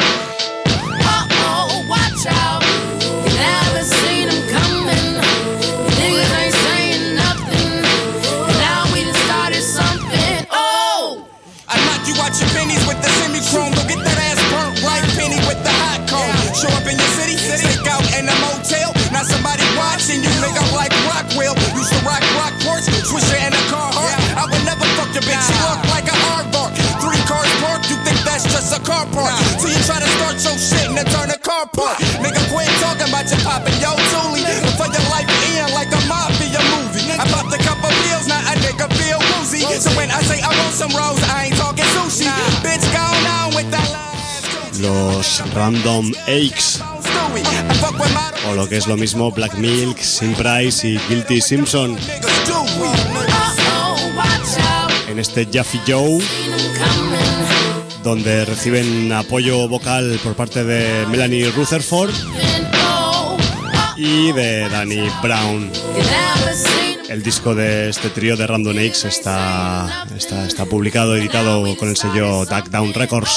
Uh-oh, watch out. You never seen them coming. Niggas ain't saying nothing. Now we done started something. Oh! I knock you out your pennies with the semi-chrome. Go get that ass burnt right, penny with the hot cone. Show up in your city, stick out in a motel. Now somebody watching you, make up like Rockwell. Used to rock Rockports, Swisher and a car heart. I would never fuck your bitch, she look like a aardvark. Three cars parked, you think that's just a car park. Till you try to start your shit and then turn a car park. Nigga, quit talking about your poppin' yo Toolie. Before your life in like a mafia movie. I bought the couple bills, now a nigga feel woozy. So when I say I want some rolls, I ain't talking sushi. Bitch, gone on with that last. Los Random Aches, o lo que es lo mismo, Black Milk, Sim Price y Guilty Simpson. En este Jaffy Joe, donde reciben apoyo vocal por parte de Melanie Rutherford y de Danny Brown. El disco de este trío de Random Aches está, está, está publicado, editado con el sello Duck Down Records.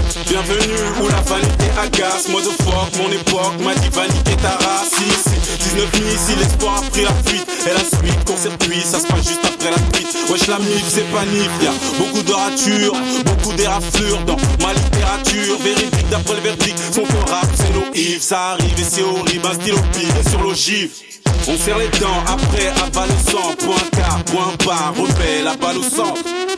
Bienvenue où la vanité agace, motherfuck, mon époque, ma divinité ta race. Ici, dix-neuf missiles, l'espoir a pris la fuite. Et la suite, court-circuit, ça se passe juste après la fuite. Wesh la mif, c'est pas nif, y'a beaucoup de ratures, beaucoup d'éraflures dans ma littérature. Véridique d'après le verdict, son feu rap, c'est nos Yves. Ça arrive et c'est horrible, un stylo pile sur l'ogive. On serre les dents, après avale le sang. Point quart, point barre, repère la balle au centre.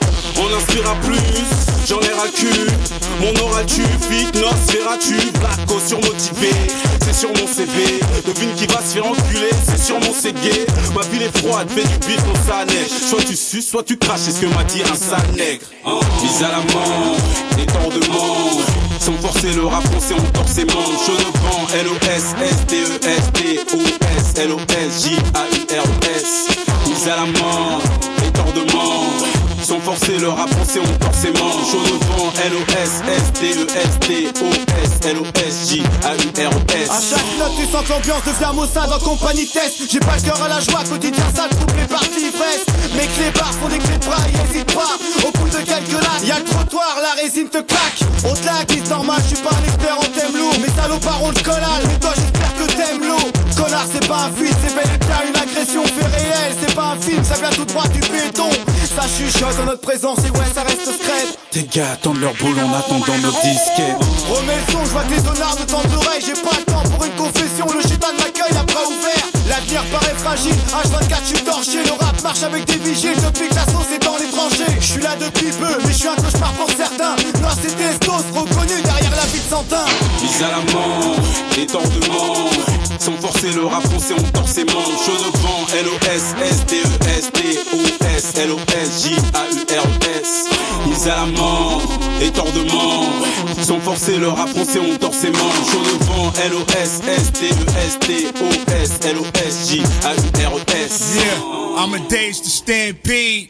On inspirera plus, j'en ai ras le cul. Mon aura tu, fitness, verras-tu. Blacko surmotivé, c'est sur mon C V. Devine qui va se faire enculer, c'est sur mon C G. Ma ville est froide, fais du beat quand ça neige. Soit tu suces, soit tu craches, c'est ce que m'a dit un sale nègre. Mise à la main, et tant de manches. Sans forcer le rap français, on torse ses manches. Je ne vends L O S, S T E S T O S L O S J A U R O S. Mise à la main, et tant de manches. Sans forcer le rap français, on torse ses manches. Je ne vends L O S, S T E S T O S L O S J A U R O S. À chaque note, tu sens que l'ambiance devient maussade en compagnie test. J'ai pas le cœur à la joie, quotidien sale, coupe les parties fesses. Mes clés barres font des clés de braille, hésite pas. Au bout de quelques lacs, y'a le trottoir, la résine te claque. On te la glisse normal, je suis pas un expert en thème lourd. Mes salopards ont le collal, mais toi j'espère que t'aimes l'eau. Connard, c'est pas un feat, c'est bel et bien une agression fait réel. C'est pas un film, ça vient tout droit du béton. Ça chuchote en notre présence et ouais, ça reste secret. Tes gars attendent leur boule en attendant nos disquettes. Remets le son, je vois tes honnards de temps d'oreille. J'ai pas le temps pour une confession, le chétan m'accueille à bras ouverts. L'avenir paraît fragile, H vingt-quatre je suis torché. Le rap marche avec des vigiles depuis que la sauce est dans les tranchées. Je suis là depuis peu, mais je suis un cauchemar pour certains. Noir c'est Testos, reconnu derrière la vie de Santin. Mise à la manche, et tant de manches. Sans forcer le rap français, on torse ses manches. Je ne vends L O S, S T E S T O S L O S J A U R O S. Mise à la manche, et tant de manches. Sans forcer le rap français, on torse ses manches. Je ne vends L O S, S T E S T O S L O S J A U R O S. Yeah, I'm a days to stampede.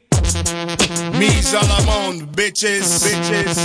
Me's all I'm on, bitches, bitches.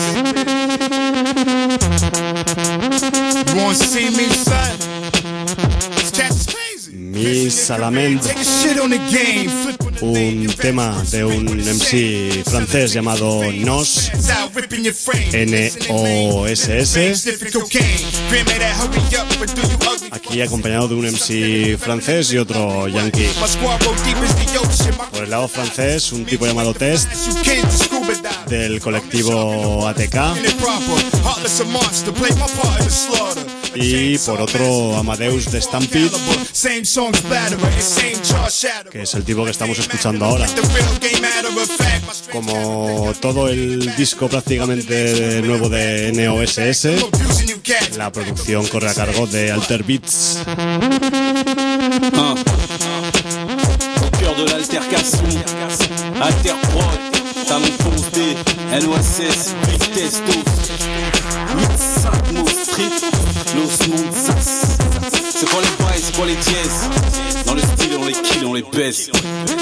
You wanna see me, son? This cat's crazy. Mi Salament, Take a shit on the game. Flip on the un tema de un M C francés llamado Nos, out, ripping your frame. N O S S, Sniffing cocaine. Grim at hurry up, but do you ugly? aquí acompañado de un M C francés y otro yankee. My squad roll deep as the ocean. My Por el lado francés, un tipo llamado Test, you can't scuba dive. del colectivo A T K, In it proper. Heartless a monster. Play my part in the slaughter. y por otro Amadeus de Stampede, Same song splatterer and same chart shatter. que es el tipo que estamos escuchando ahora. The real game matter of fact. My strength Como todo el disco prácticamente nuevo de N O S S, abusing you cats. la producción corre a cargo de Alter Beats. Ah. Au cœur de l'altercation, Alter Prod, talon foncé, L O S S, Big Testos, huit cinq Mo Street, Los Monzas. C'est pour les bails, c'est pour les dièses. Dans le style, on les kill, on les baisse.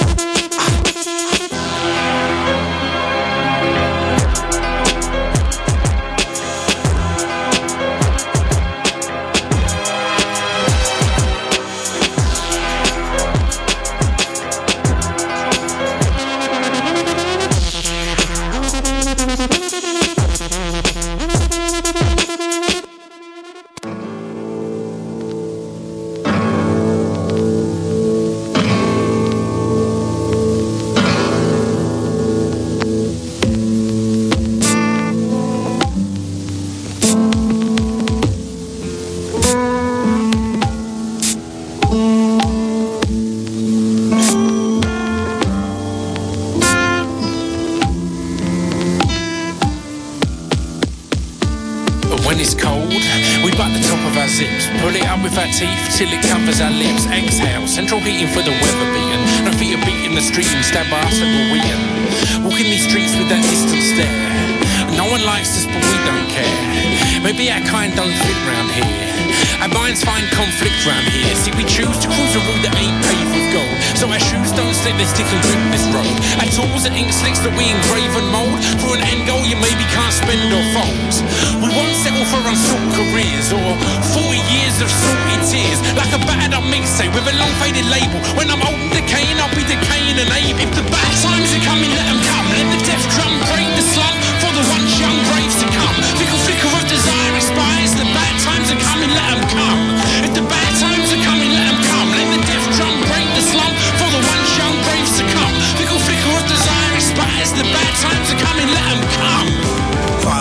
When it's cold, we butt the top of our zips, pull it up with our teeth till it covers our lips. Exhale, central heating for the weather beaten. No feet are beating the street and stab by us like we're weird. Walking these streets with that distant stare. No one likes us, but we don't care. Maybe our kind don't fit round here. Our minds find conflict round here. See, we choose to cruise a route that ain't paved with gold, so our shoes don't slip, they stick and grip this road. Our tools are ink slicks that we engrave and mould. For an end goal you maybe can't spend or fold. We won't settle for unsought careers or forty years of salty tears. Like a battered up mixtape with a long faded label. When I'm old and decaying, I'll be decaying and able. If the bad times are coming, let them come. Let the death drum break the slum for the once young braves to come. Fickle flicker of desire expires. The bad times are coming, let them come. If the bad times are coming, let them come.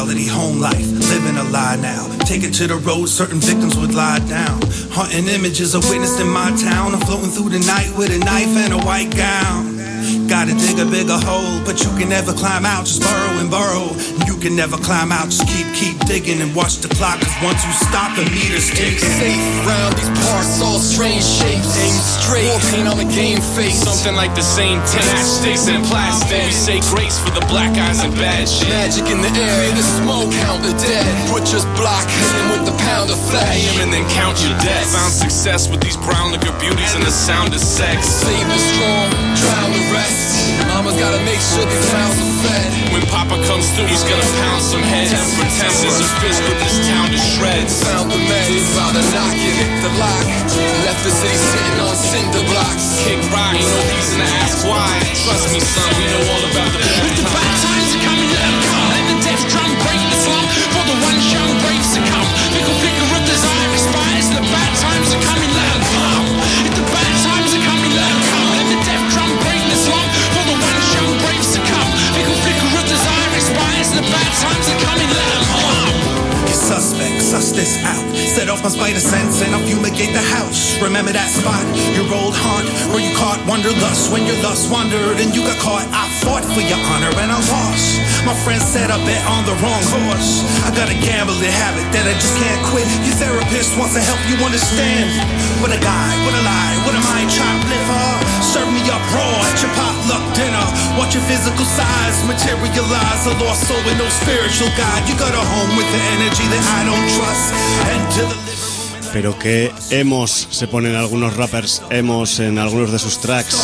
reality, home life, living a lie now. Taken to the road, certain victims would lie down. Haunting images are witnessed in my town. I'm floating through the night with a knife and a white gown. Gotta dig a bigger hole, but you can never climb out, just burrow and burrow. You can never climb out, just keep, keep digging and watch the clock, cause once you stop, the meter's ticking. Safe round these parts, all strange shapes. Aim straight, war paint on the game face. Something like the same tape, matchsticks and plastic. We say grace for the black eyes and bad shit. Magic in the air, the smoke, count the dead. Butcher's block, hit him with the pound of flesh. Pay him and then count your death. Found success with these brown liquor beauties and the sound of sex. Save the strong, drown the rest. Mama's gotta make sure these mouths are fed. When Papa comes through, he's gonna pound some heads. Temper, tempers, and fist with this town to shreds. Found the meds, about to knock it, hit the lock. Left the city sitting on cinder blocks. Kick rock, no reason to ask why. Trust me, son, we know all about the bad times. The bad times are coming, let them come. Let the death drum break the slum. For the ones young braves to come. Fickle flicker of desire expires. The bad times are coming, let them come. If the bad times are coming, let them come. Let the death drum break the slum. For the ones young braves to come. Fickle flicker of desire expires. The bad times are coming, let them come. Suspect, suss this out. Set off my spider sense and I'll fumigate the house. Remember that spot, your old haunt, where you caught wanderlust. When your lust wandered and you got caught, I fought for your honor and I lost. My friend said I bet on the wrong horse. I got a gambling habit that I just can't quit. Your therapist wants to help you understand. What a guy, what a lie, what a mind chopped liver. Serve me up raw at your potluck dinner. Watch your physical size materialize. A lost soul with no spiritual guide. You got a home with the energy that I don't trust. Enter the Pero que emos se ponen algunos rappers emos en algunos de sus tracks.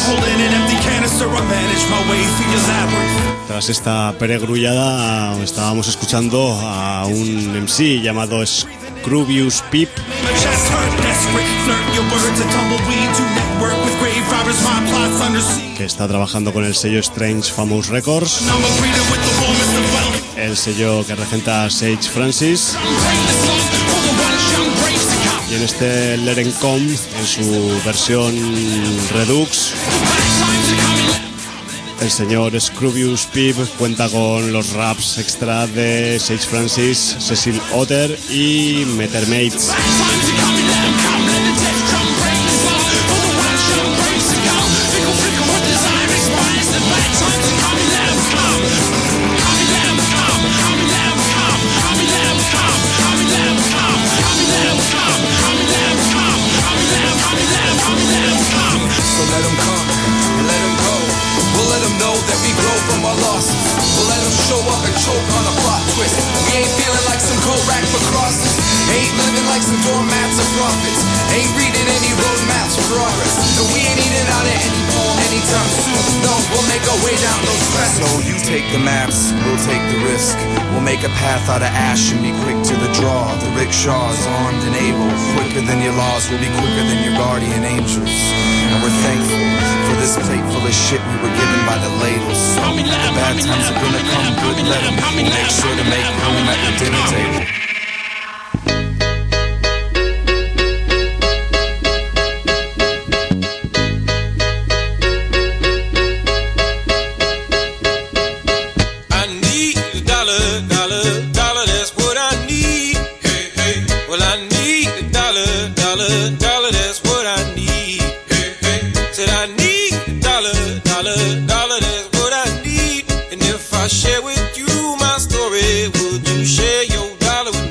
Tras esta peregrullada estábamos escuchando a un M C llamado Scroobius Pip, que está trabajando con el sello Strange Famous Records, el sello que regenta Sage Francis. Y en este Let 'Em Come, en su versión Redux, el señor Scroobius Pip cuenta con los raps extra de Sage Francis, Cecil Otter y Metermates. Choke on a plot twist. We ain't feeling like some cold rack for crosses. Ain't living like some doormats or prophets. Ain't reading any roadmaps for progress. And we ain't eating out of any poem anytime soon. No, we'll make our way down those crests. So you take the maps, we'll take the risk. We'll make a path out of ash and be quick to the draw. The rickshaws armed and able. Quicker than your laws, we'll be quicker than your guardian angels. And we're thankful for this plate full of shit we were given by the ladles. The bad times are gonna come, good let them. We'll make sure to make room at the dinner table. I need a dollar, dollar, dollar, that's what I need. Hey, hey. Well, I need a dollar, dollar, dollar, that's what I need. Hey, hey. Said I need a dollar, dollar, dollar, that's what I need. And if I share with you my story, would you share your dollar with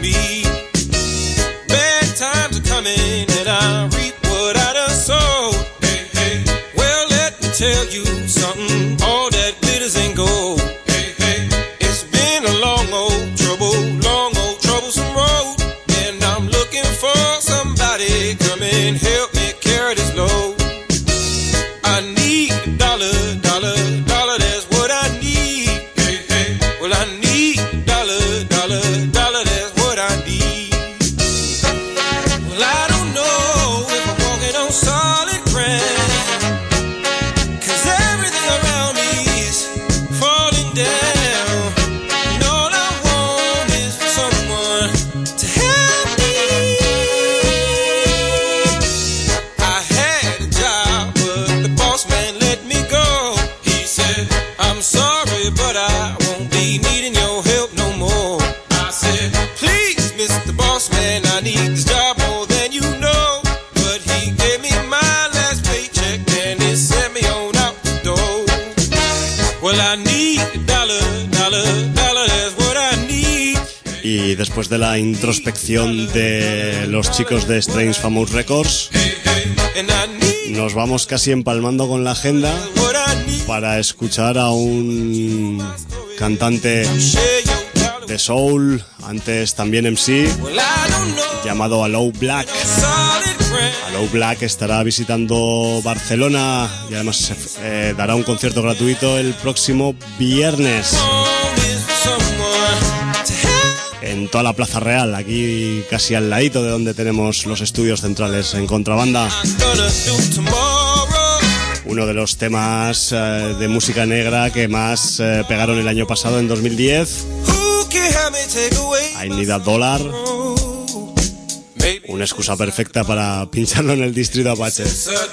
Y después de la introspección de los chicos de Strange Famous Records, nos vamos casi empalmando con la agenda para escuchar a un cantante de soul, antes también M C, llamado Aloe Blacc. Aloe Blacc estará visitando Barcelona y además eh, dará un concierto gratuito el próximo viernes en toda la Plaza Real, aquí casi al ladito de donde tenemos los estudios centrales en Contrabanda. Uno de los temas eh, de música negra que más eh, pegaron el año pasado, en dos mil diez. I Need a Dollar. Una excusa perfecta para pincharlo en el distrito Apache.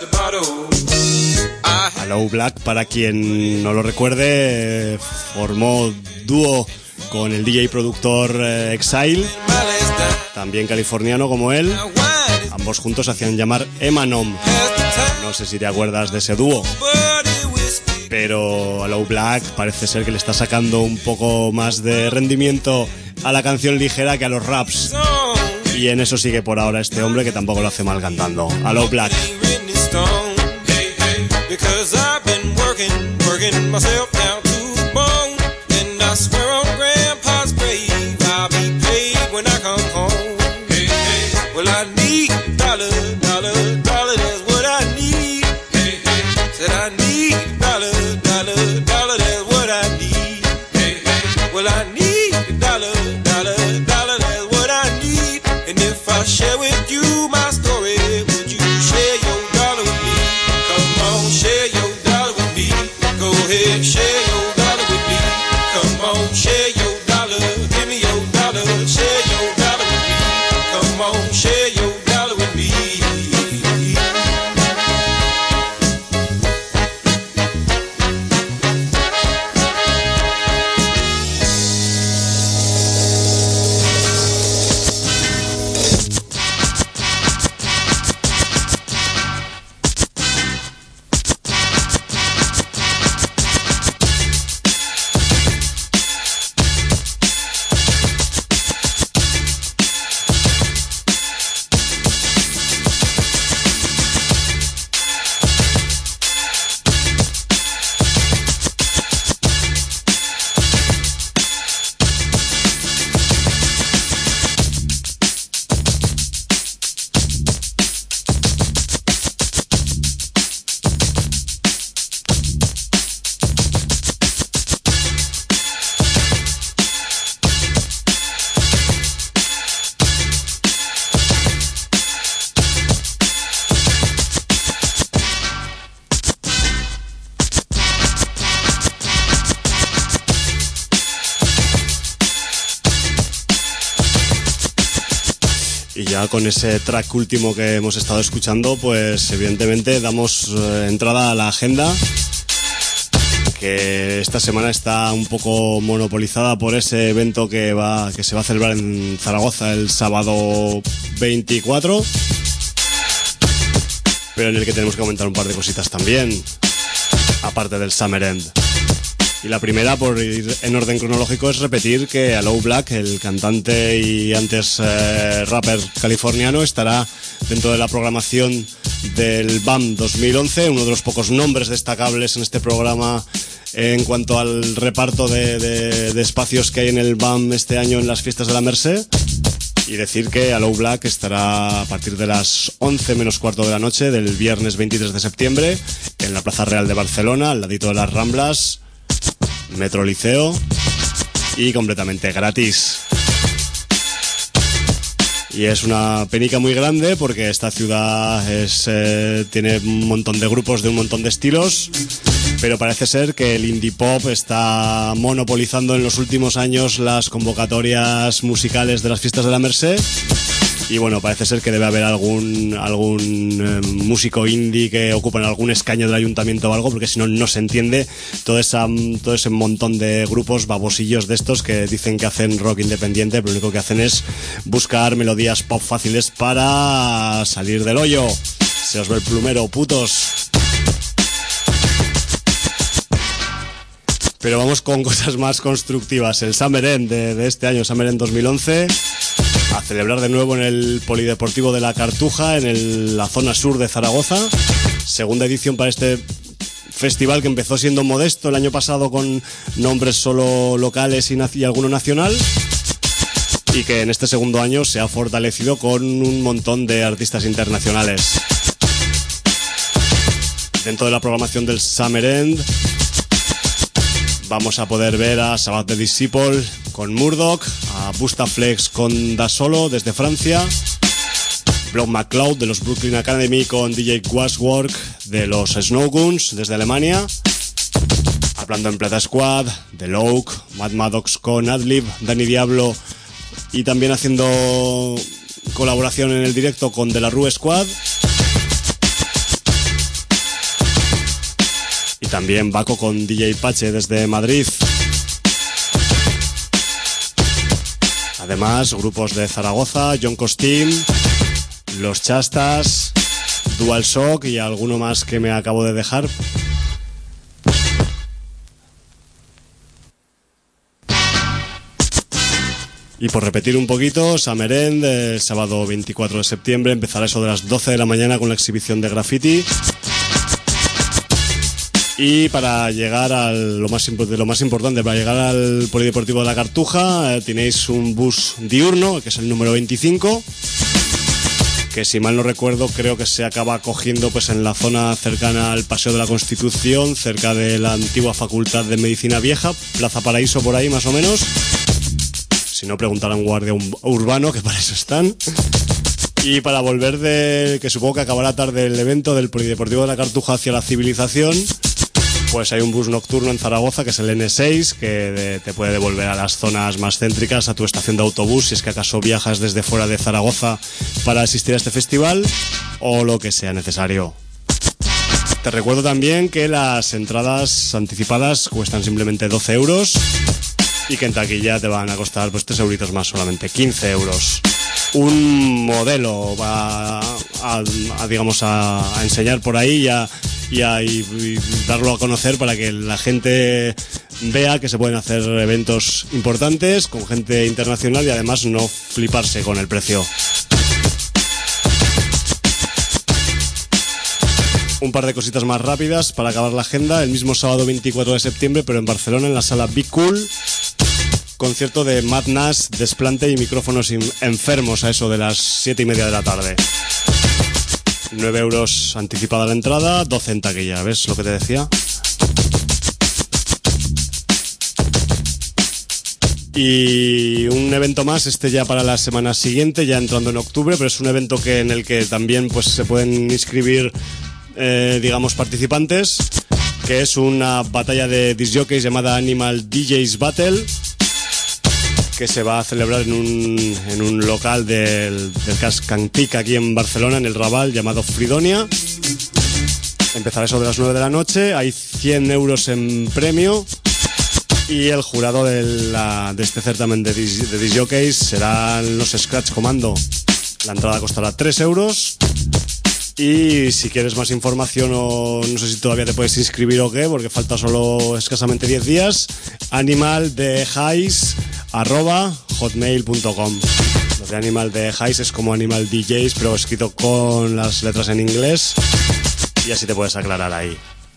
Aloe Blacc, para quien no lo recuerde, eh, formó dúo con el D J y productor eh, Exile, también californiano como él. Ambos juntos se hacían llamar Emanom. No sé si te acuerdas de ese dúo, pero Aloe Blacc parece ser que le está sacando un poco más de rendimiento a la canción ligera que a los raps, y en eso sigue por ahora este hombre, que tampoco lo hace mal cantando. Aloe Blacc. Share with you my story. Would you share your dollar with me? Come on, share your dollar with me. Go ahead, share your dollar with me. Come on, share your dollar. Give me your dollar. Share your dollar with me. Come on, share your dollar with me. Y ya con ese track último que hemos estado escuchando, pues evidentemente damos eh, entrada a la agenda, que esta semana está un poco monopolizada por ese evento que va que se va a celebrar en Zaragoza el sábado veinticuatro, pero en el que tenemos que comentar un par de cositas también, aparte del Summer End. Y la primera, por ir en orden cronológico, es repetir que Aloe Blacc, el cantante y antes eh, rapper californiano, estará dentro de la programación del B A M dos mil once, uno de los pocos nombres destacables en este programa en cuanto al reparto de, de, de espacios que hay en el B A M este año en las fiestas de la Merced. Y decir que Aloe Blacc estará a partir de las once menos cuarto de la noche del viernes veintitrés de septiembre en la Plaza Real de Barcelona, al ladito de las Ramblas, Metro Liceo, y completamente gratis. Y es una penica muy grande porque esta ciudad es, eh, tiene un montón de grupos de un montón de estilos, pero parece ser que el indie pop está monopolizando en los últimos años las convocatorias musicales de las fiestas de la Merced. Y bueno, parece ser que debe haber algún algún eh, músico indie que ocupe en algún escaño del ayuntamiento o algo, porque si no, no se entiende todo, esa, todo ese montón de grupos babosillos de estos que dicen que hacen rock independiente, pero lo único que hacen es buscar melodías pop fáciles para salir del hoyo. Se os ve el plumero, putos. Pero vamos con cosas más constructivas. El Summer End de, de este año, Summer End dos mil once, a celebrar de nuevo en el Polideportivo de la Cartuja, en el, la zona sur de Zaragoza. Segunda edición para este festival que empezó siendo modesto el año pasado con nombres solo locales y, y alguno nacional, y que en este segundo año se ha fortalecido con un montón de artistas internacionales. Dentro de la programación del Summer End vamos a poder ver a Sabbath the Disciple con Murdoch, a Bustaflex con Da Solo desde Francia, Block McCloud de los Brooklyn Academy con D J Waxwork de los Snowgoons desde Alemania, Hablando en Plata Squad, The Loke, Mad Maddox con Adlib, Danny Diablo, y también haciendo colaboración en el directo con De La Rue Squad. Y también Baco con D J Pache desde Madrid. Además, grupos de Zaragoza, John Costin, Los Chastas, Dual Shock y alguno más que me acabo de dejar. Y por repetir un poquito, Summer End, el sábado veinticuatro de septiembre, empezará eso de las doce de la mañana con la exhibición de graffiti. Y para llegar a lo más, de lo más importante, para llegar al Polideportivo de la Cartuja, eh, tenéis un bus diurno, que es el número veinticinco, que si mal no recuerdo creo que se acaba cogiendo pues en la zona cercana al Paseo de la Constitución, cerca de la antigua Facultad de Medicina Vieja, Plaza Paraíso, por ahí más o menos. Si no, preguntar a un guardia urbano, que para eso están. Y para volver de, que supongo que acabará tarde el evento del Polideportivo de la Cartuja hacia la civilización, pues hay un bus nocturno en Zaragoza que es el ene seis, que de, te puede devolver a las zonas más céntricas, a tu estación de autobús, si es que acaso viajas desde fuera de Zaragoza para asistir a este festival, o lo que sea necesario. Te recuerdo también que las entradas anticipadas cuestan simplemente doce euros y que en taquilla te van a costar pues tres euritos más, solamente quince euros. Un modelo va a, a, a digamos a, a enseñar por ahí y a, y, a, y, y darlo a conocer para que la gente vea que se pueden hacer eventos importantes con gente internacional y además no fliparse con el precio. Un par de cositas más rápidas para acabar la agenda. El mismo sábado veinticuatro de septiembre, pero en Barcelona, en la sala Be Cool, concierto de Mad Nash, Desplante y Micrófonos Enfermos a eso de las siete y media de la tarde. nueve euros anticipada la entrada, doce en taquilla. ¿Ves lo que te decía? Y un evento más, este ya para la semana siguiente, ya entrando en octubre, pero es un evento que en el que también pues se pueden inscribir eh, digamos participantes, que es una batalla de disc jockeys llamada Animal D Js Battle, que se va a celebrar en un, en un local del, del Cascantic aquí en Barcelona, en el Raval, llamado Fridonia. Empezará eso de las nueve de la noche, hay cien euros en premio y el jurado de, la, de este certamen de, de disc jockeys serán los Scratch Commando. La entrada costará tres euros y si quieres más información o no sé si todavía te puedes inscribir o qué, porque falta solo escasamente diez días, animaldjs arroba hotmail punto com. Lo de Animal de Highs es como Animal D Js, pero escrito con las letras en inglés, y así te puedes aclarar ahí.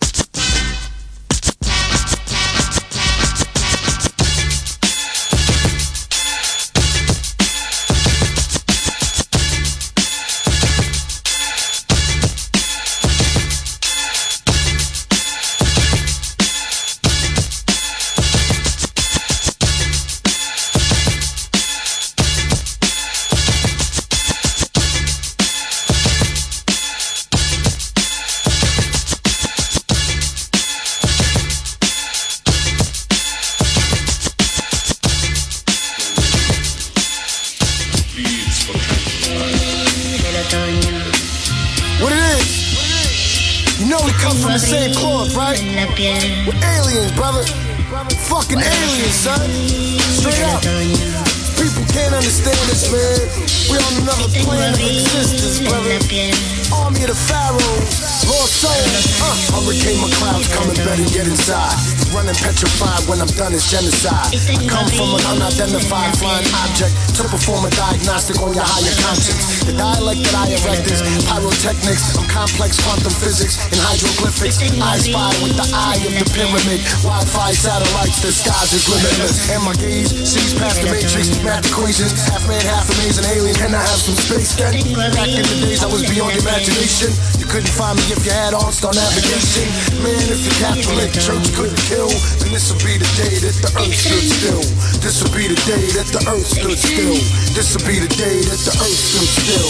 We're aliens, brother. Fucking aliens, son. Straight up. People can't understand us, man. We're on another plane of existence, brother. Army of the Pharaohs, lost souls. Uh, hurricane my clouds coming, better get inside. running petrified when I'm done is genocide. I come from an unidentified flying object to perform a diagnostic on your higher conscience. The dialect that I erect is pyrotechnics. I'm complex quantum physics and hydroglyphics. I spy with the eye of the pyramid. Wi-Fi satellites, the skies is limitless. And my gaze sees past the matrix, math equations. Half man, half amazing alien. Can I have some space then? Back in the days I was beyond imagination. You couldn't find me if you had on-star navigation. Man, if the Catholic Church couldn't kill, then this'll be the day that the earth stood still. This'll be the day that the earth stood still. This'll be the day that the earth stood still.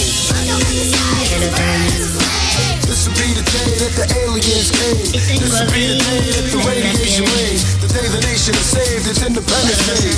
This'll be the day that the aliens came. This'll be the day that the radiation rains. The day the nation is saved, it's Independence Day.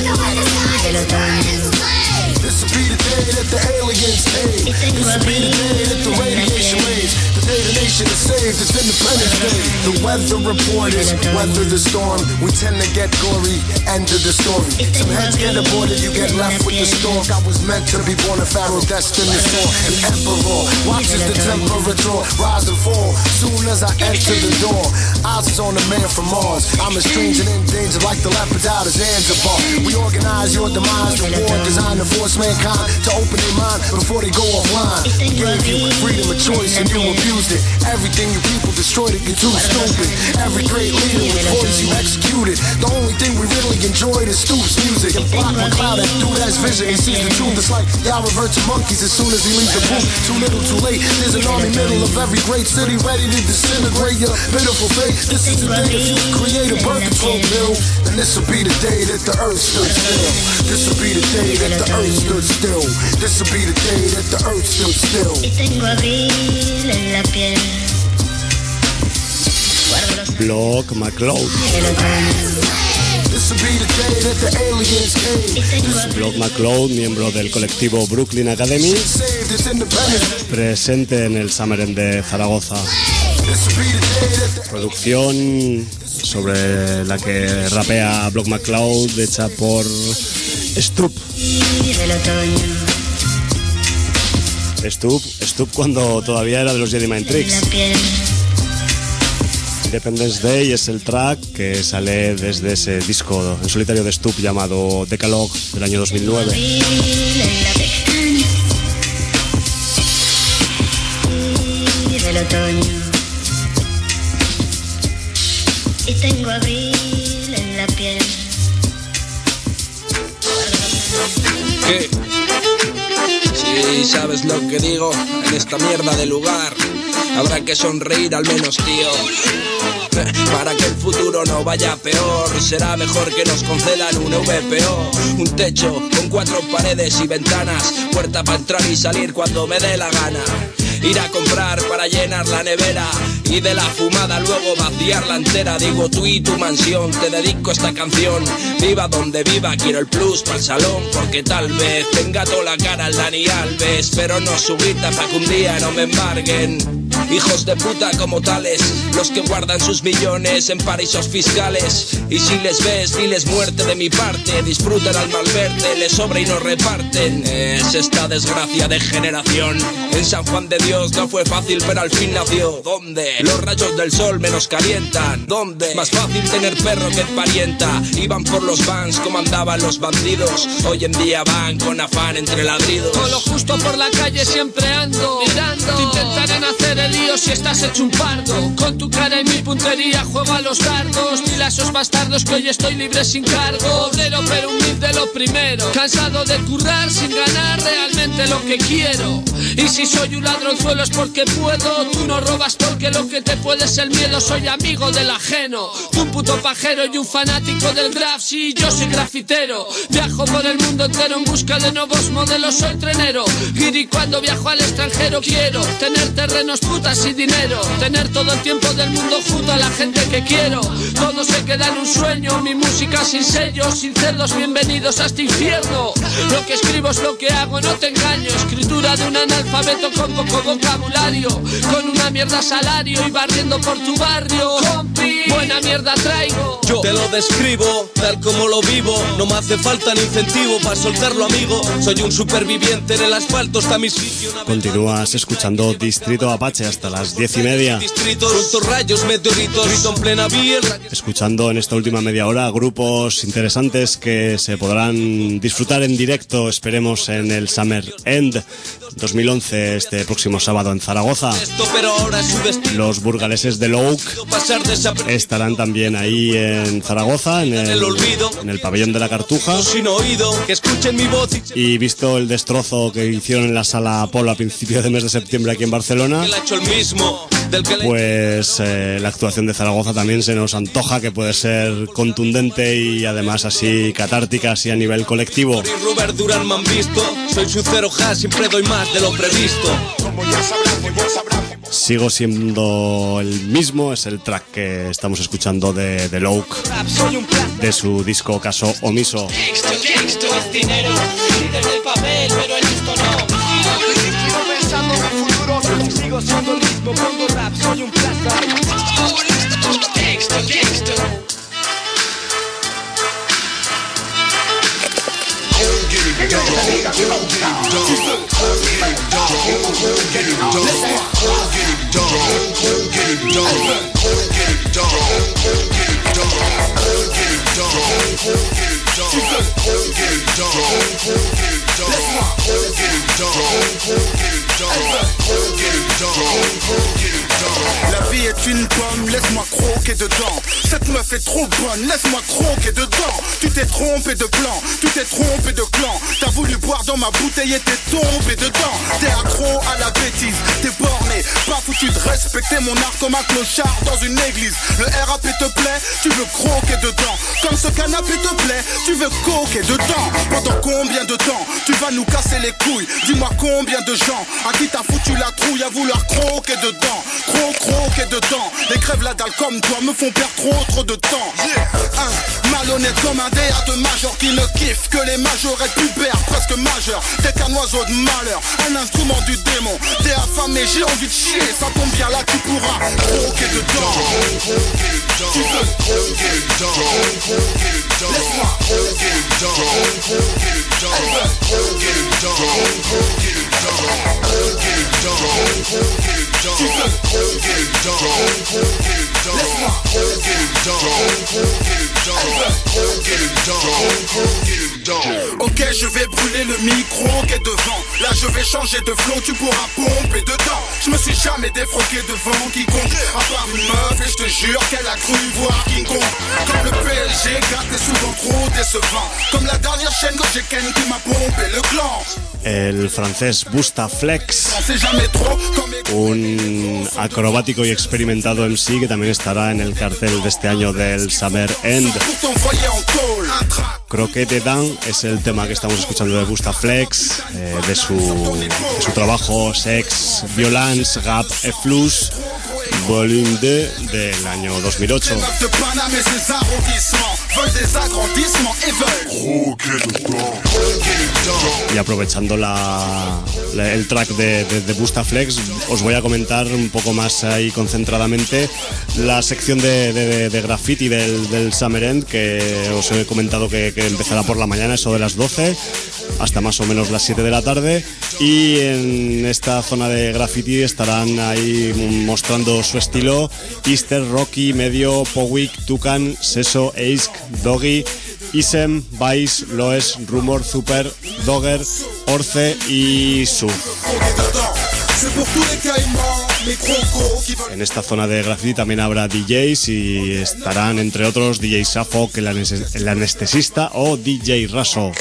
This'll be the day that the aliens came. This'll be the day that the radiation rains. The day the nation is saved, it's Independence Day. The weather report is weather the storm. We tend to get gory, end of the story. Some heads get aborted, you get left with the storm. I was meant to be born a pharaoh, destined to soar. An emperor watches the temperature rise and fall. Soon as I enter the door, Oz is on the man from Mars. I'm as strange and in danger like the leopard out of Zanzibar. We organize your demise, the war designed to force mankind to open their mind before they go offline. We gave you freedom of choice and you abused it. Everything you people destroyed it, you're too stupid. Every great leader with voice you executed. The only thing we really enjoyed is Stoop's music. And Block McCloud, that dude has vision, he sees the truth. It's like y'all revert to monkeys as soon as he leaves the booth. Too little, too late. There's an army middle of every great city ready to disintegrate your pitiful fate. This is the day that you create a birth control pill. And this will be the day that the earth stood still. This will be the day that the earth stood still. This will be the day that the earth stood still. Y tengo abril en la piel. Block McCloud. Block McCloud, miembro del colectivo Brooklyn Academy, presente en el Summer de Zaragoza. Producción sobre la que rapea Block McCloud, hecha por Stoop. Stoop, Stoop cuando todavía era de los Jedi Mind Tricks. Independence Day es el track que sale desde ese disco en solitario de Stoop llamado Decalogue del año dos mil nueve. Y tengo abril en la piel. ¿Qué? Si sabes lo que digo, en esta mierda de lugar habrá que sonreír al menos, tío. Para que el futuro no vaya peor, será mejor que nos concedan un V P O. Un techo con cuatro paredes y ventanas, puerta para entrar y salir cuando me dé la gana. Ir a comprar para llenar la nevera y de la fumada luego vaciarla entera. Digo tú y tu mansión, te dedico esta canción. Viva donde viva, quiero el plus para el salón, porque tal vez tenga toda la cara al Dani Alves, pero no su guita pa' que un día no me embarguen. Hijos de puta como tales, los que guardan sus millones en paraísos fiscales. Y si les ves, diles muerte de mi parte. Disfrutan al mal verte, les sobra y no reparten. Es esta desgracia de generación. En San Juan de Dios no fue fácil, pero al fin nació. ¿Dónde? Los rayos del sol menos calientan. ¿Dónde? Más fácil tener perro que parienta. Iban por los vans como andaban los bandidos. Hoy en día van con afán entre ladridos. Con lo justo por la calle siempre ando mirando. Te intentarán hacer el lío si estás hecho un pardo. Con tu cara y mi puntería juego a los dardos. Dile a esos bastardos que hoy estoy libre sin cargo. Obrero pero humilde lo primero. Cansado de currar sin ganar realmente lo que quiero. Y si soy un ladronzuelo es porque puedo. Tú no robas porque lo que te puede es el miedo. Soy amigo del ajeno. Un puto pajero y un fanático del graf. Sí, yo soy grafitero. Viajo por el mundo entero en busca de nuevos modelos. Soy trenero. Y cuando viajo al extranjero quiero tener terrenos, putas y dinero. Tener todo el tiempo del mundo junto a la gente que quiero. Todo se queda en un sueño. Mi música sin sellos, sin cerdos. Bienvenidos a este infierno. Lo que escribo es lo que hago, no te engaño. Escritura de un analfabeto con poco vocabulario. Con una mierda salario y barriendo por tu barrio. Compi, buena mierda traigo. Yo te lo describo tal como lo vivo. No me hace falta ni incentivo para soltarlo, amigo. Soy un superviviente en el asfalto, está mi sitio. Continúas escuchando Distrito Apache hasta hasta las diez y media. Rayos, meteoritos, grito en plena vía. Escuchando en esta última media hora grupos interesantes que se podrán disfrutar en directo, esperemos, en el Summer End dos mil once, este próximo sábado en Zaragoza. Los burgaleses de Louk estarán también ahí en Zaragoza, en el, en el pabellón de la Cartuja. Y visto el destrozo que hicieron en la Sala Apolo a principios de mes de septiembre aquí en Barcelona, pues eh, la actuación de Zaragoza también se nos antoja que puede ser contundente y además así catártica, así a nivel colectivo. Robert Durán me han visto, soy su cero H, siempre doy más de lo previsto. Sigo siendo el mismo, es el track que estamos escuchando de, de Louk, de su disco Caso Omiso. Dinero, líder del papel, pero el disco no. Sigo pensando en el futuro, sigo siendo el mismo, pongo rap, soy un plaza. Texto, texto. La vie est une pomme, laisse-moi croquer dedans. Cette meuf est trop bonne, laisse-moi croquer dedans. Tu t'es trompé de plan, tu t'es trompé de clan. T'as voulu boire dans ma bouteille et t'es tombé dedans. T'es accro à la bêtise, t'es borné. Pas foutu de respecter mon art comme un clochard dans une église. Le R A P te plaît, tu veux croquer dedans. Comme ce canapé te plaît, tu veux coquer dedans. Pendant combien de temps tu vas nous casser les couilles? Dis-moi combien de gens à qui t'as foutu la trouille à vouloir croquer dedans. Cro, croquer dedans. Les crèves la dalle comme toi me font perdre trop trop de temps. Un malhonnête comme un D A de major qui ne kiffe que les majorettes pubères presque majeures. T'es qu'un oiseau de malheur, un instrument du démon. T'es affamé, j'ai envie de chier, ça tombe bien là tu pourras croquer dedans. Tu veux croquer dedans. Laisse-moi croquer dedans. Elle veut croquer dedans. Tu veux croquer dedans. Laisse-moi croquer dedans. Elle veut croquer dedans. Ok, je vais brûler le micro qui est devant. Là je vais changer de flow, tu pourras pomper dedans. Je me suis jamais défroqué devant quiconque, à part une meuf, et je te jure qu'elle a cru voir King Kong. Comme le P L G, gars, t'es souvent trop décevant. Comme la dernière chaîne que j'ai Ken qui m'a pompé le clan. El francés Bustaflex, un acrobático y experimentado M C que también estará en el cartel de este año del Summer End. Croquete Dan es el tema que estamos escuchando de Bustaflex, eh, de, su, de su trabajo Sex, Violence, Gap et Flux, Volume dos del año dos mil ocho. Y aprovechando la, la, el track de, de, de Bustaflex, os voy a comentar un poco más ahí concentradamente la sección de, de, de graffiti del, del Summer End, que os he comentado que, que empezará por la mañana, eso de las doce hasta más o menos las siete de la tarde, y en esta zona de graffiti estarán ahí mostrando su estilo Easter, Rocky, Medio, Powik, Tucan, Seso, Eisk, Doggy, Isem, Vice, Loes, Rumor, Super, Dogger, Orce y Suf. En esta zona de graffiti también habrá D Js y estarán entre otros D J Safok, el, anes- el anestesista, o D J Raso.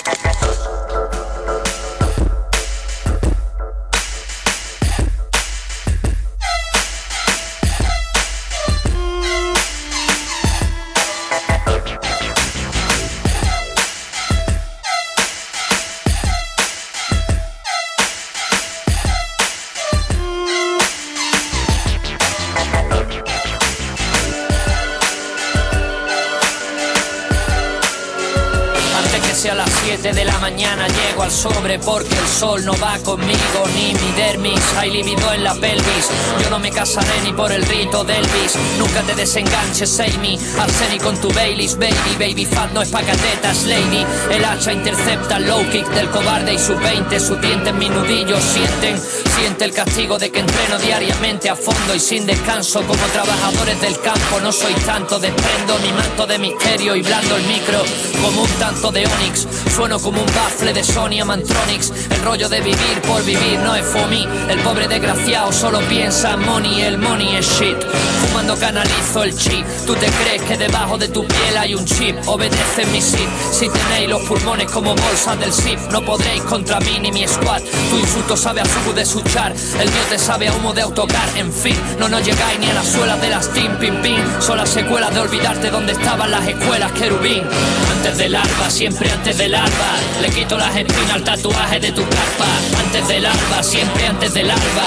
De la mañana llego al sobre porque el sol no va conmigo, ni mi dermis, hay libido en la pelvis. Yo no me casaré ni por el rito del bis. Nunca te desenganches, say me. Arsénico con tu Baileys, baby. Baby fat no es pa' catetas, lady. El hacha intercepta el low kick del cobarde y su veinte. Sus dientes, mis nudillos sienten. siente el castigo de que entreno diariamente a fondo y sin descanso. Como trabajadores del campo no soy tanto, desprendo mi manto de misterio y blando el micro como un tanto de Onix. Sueno como un baffle de Sony a Mantronix. El rollo de vivir por vivir no es for me. El pobre desgraciado solo piensa money, el money es shit. Fumando canalizo el chip. Tú te crees que debajo de tu piel hay un chip. Obedece mi sit. Si tenéis los pulmones como bolsas del S I F, no podréis contra mí ni mi squad. Tu insulto sabe a zumo de suchar, el mío te sabe a humo de autocar. En fin, no nos llegáis ni a las suelas de las team pim pim. Son las secuelas de olvidarte dónde estaban las escuelas, querubín. Antes del alba, siempre antes del alba, le quito las espinas al tatuaje de tu carpa. Antes del alba, siempre antes del alba.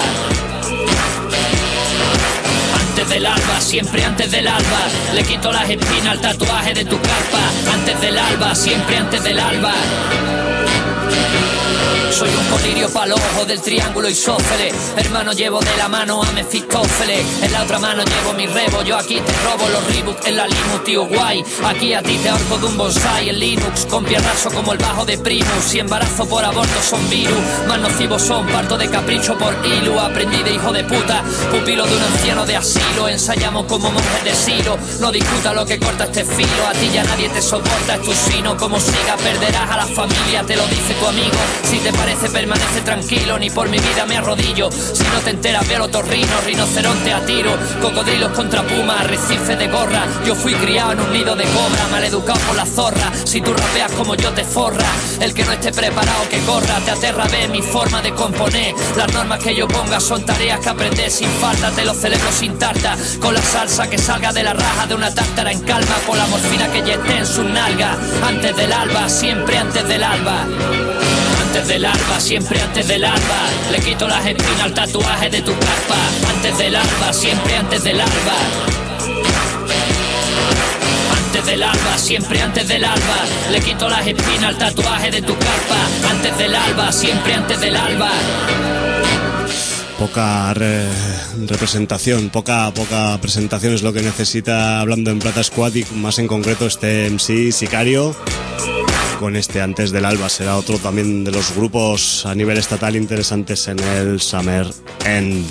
Antes del alba, siempre antes del alba, le quito las espinas al tatuaje de tu carpa. Antes del alba, siempre antes del alba. Soy un colirio pa'l ojo del triángulo isósceles. Hermano, llevo de la mano a Mefistófeles. En la otra mano llevo mi rebo. Yo aquí te robo los Reebok en la limu, tío guay. Aquí a ti te ahorco de un bonsai en Linux. Con piernazo como el bajo de Primus. Y embarazo por aborto son virus. Más nocivos son parto de capricho por Ilu. Aprendí de hijo de puta, pupilo de un anciano de asilo. Ensayamos como monjes de Silo. No discuta lo que corta este filo. A ti ya nadie te soporta, es tu sino. Como siga perderás a la familia, te lo dice tu amigo. Si te parece, permanece tranquilo, ni por mi vida me arrodillo. Si no te enteras, ve a los torrinos, rinoceronte a tiro, cocodrilos contra pumas, arrecife de gorra. Yo fui criado en un nido de cobra, maleducado por la zorra. Si tú rapeas como yo te forra, el que no esté preparado que corra. Te aterra ver mi forma de componer. Las normas que yo ponga son tareas que aprendes sin falta. Te los celebro sin tarta, con la salsa que salga de la raja de una tártara en calma, con la morfina que ya esté en sus nalgas. Antes del alba, siempre antes del alba. Antes del alba, siempre antes del alba, le quito las espinas al tatuaje de tu carpa. Antes del alba, siempre antes del alba. Antes del alba, siempre antes del alba, le quito las espinas al tatuaje de tu carpa. Antes del alba, siempre antes del alba. Poca re representación, poca poca presentación es lo que necesita Hablando en Plata Squad, y más en concreto este M C Sicario. Con este Antes del Alba será otro también de los grupos a nivel estatal interesantes en el Summer End.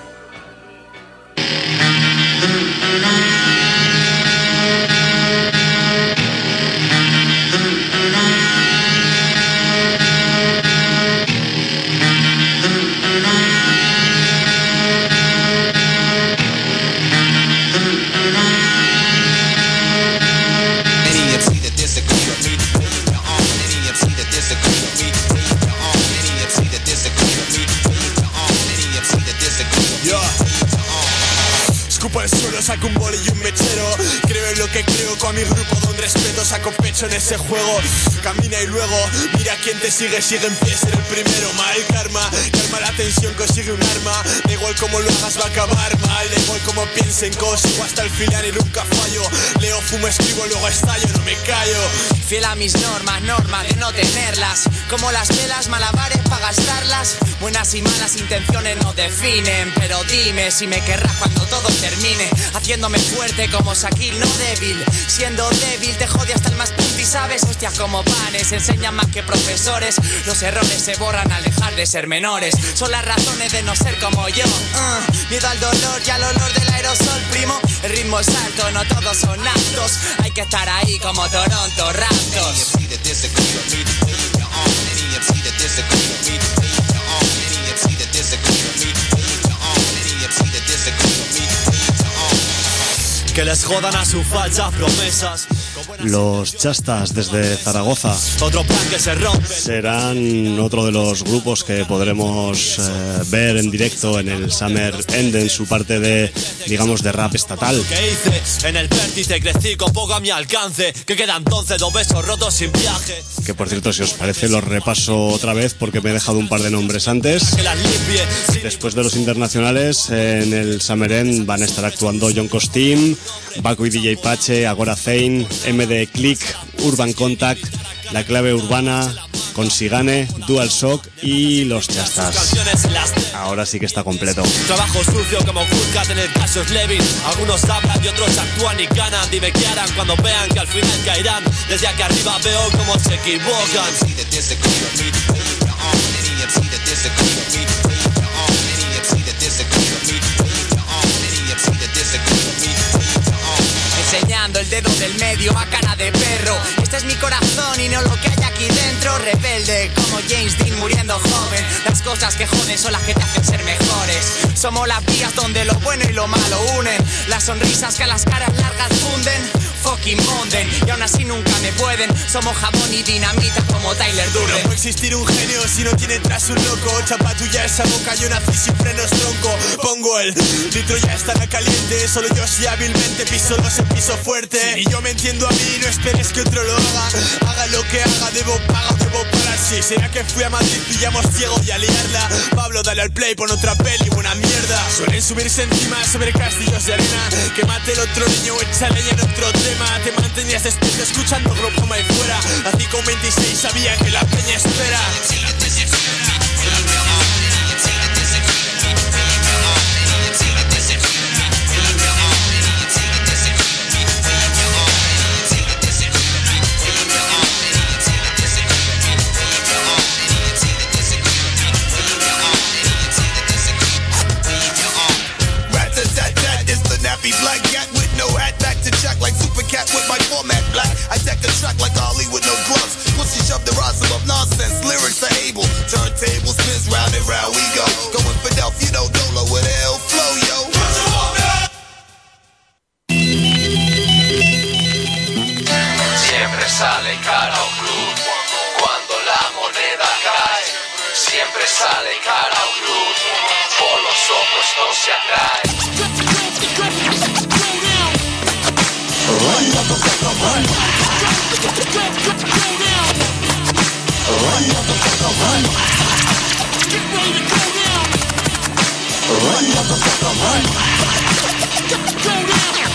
Saco un boli y un mechero. Creo en lo que creo, con mi grupo don respeto. Saco pecho en ese juego. Camina y luego mira quién te sigue. Sigue en pie, ser el primero. Mal karma, calma la tensión, consigue un arma. Da igual cómo lo hagas, va a acabar mal. Da igual cómo piensen, consigo hasta el final y nunca fallo. Leo, fumo, escribo, luego estallo, no me callo. Fiel a mis normas, norma de no tenerlas. Como las velas, malabares para gastarlas. Buenas y malas intenciones no definen. Pero dime si me querrás cuando todo termine. Haciéndome fuerte como Shaquille, no débil. Siendo débil te jode hasta el más punti, ¿sabes? Hostias como panes, enseñan más que profesores. Los errores se borran al dejar de ser menores. Son las razones de no ser como yo. uh, Miedo al dolor y al olor del aerosol, primo. El ritmo es alto, no todos son aptos. Hay que estar ahí como Toronto Raptors. Que les jodan a sus falsas promesas. Los Chastas desde Zaragoza Otro plan que se rompe. serán otro de los grupos que podremos eh, ver en directo en el Summer End, en su parte de, digamos, de rap estatal. ¿Qué hice? En el vértice crecí con poco a mi alcance. Que quedan entonces dos besos rotos sin viaje. Que por cierto, si os parece, los repaso otra vez porque me he dejado un par de nombres antes. Después de los internacionales, en el Summer End van a estar actuando John Costim, Baco y D J Pache, Agora Zane, M D Click, Urban Contact, La Clave Urbana, Consigane, Dual Shock y Los Chastas. Ahora sí que está completo. Trabajo sucio como Kurkat en el caso Slevin. Algunos hablan y otros actúan y ganan. Dime qué harán cuando vean que al final caerán. Desde aquí arriba veo cómo se equivocan. dedo del medio a cara de perro. Este es mi corazón y no lo que hay aquí dentro. Rebelde como James Dean muriendo joven. Las cosas que joden son las que te hacen ser mejores. Somos las vías donde lo bueno y lo malo unen. Las sonrisas que a las caras largas funden. Fucking monden, y aún así nunca me pueden. Somos jabón y dinamita como Tyler Durden. No puede existir un genio si no tiene tras un loco. Chapa tuya esa boca, yo nací sin frenos tronco. Pongo el litro ya estará caliente. Solo yo si hábilmente piso los en piso fuerte. Si yo me entiendo a mí, no esperes que otro lo haga. Haga lo que haga, debo pagar, debo parar. Sí, será que fui a Madrid, pillamos ciego y a liarla. Pablo, dale al play, pon otra peli, buena mierda. Suelen subirse encima sobre castillos de arena. Que mate el otro niño, echa leña en otro tema. Te mantenías despierto escuchando Glaucoma y fuera. Así con veintiséis sabía que la peña espera. Rat-tat-tat-tat is the nappy black cat with no hat. Back to Jack like Super Cat with my format black. I deck a track like Ali with no gloves. Pussy shove the rise of nonsense. Lyrics are able. Turntable spins round and round we go. Going for Delph, you know Dolo with L flow, yo. Siempre sale cara o cruz cuando la moneda cae. Siempre sale cara o cruz. Por los ojos no se atrae. Run, motherfucker, run. Run, motherfucker, run. Get ready to go down. Run, motherfucker, run. Go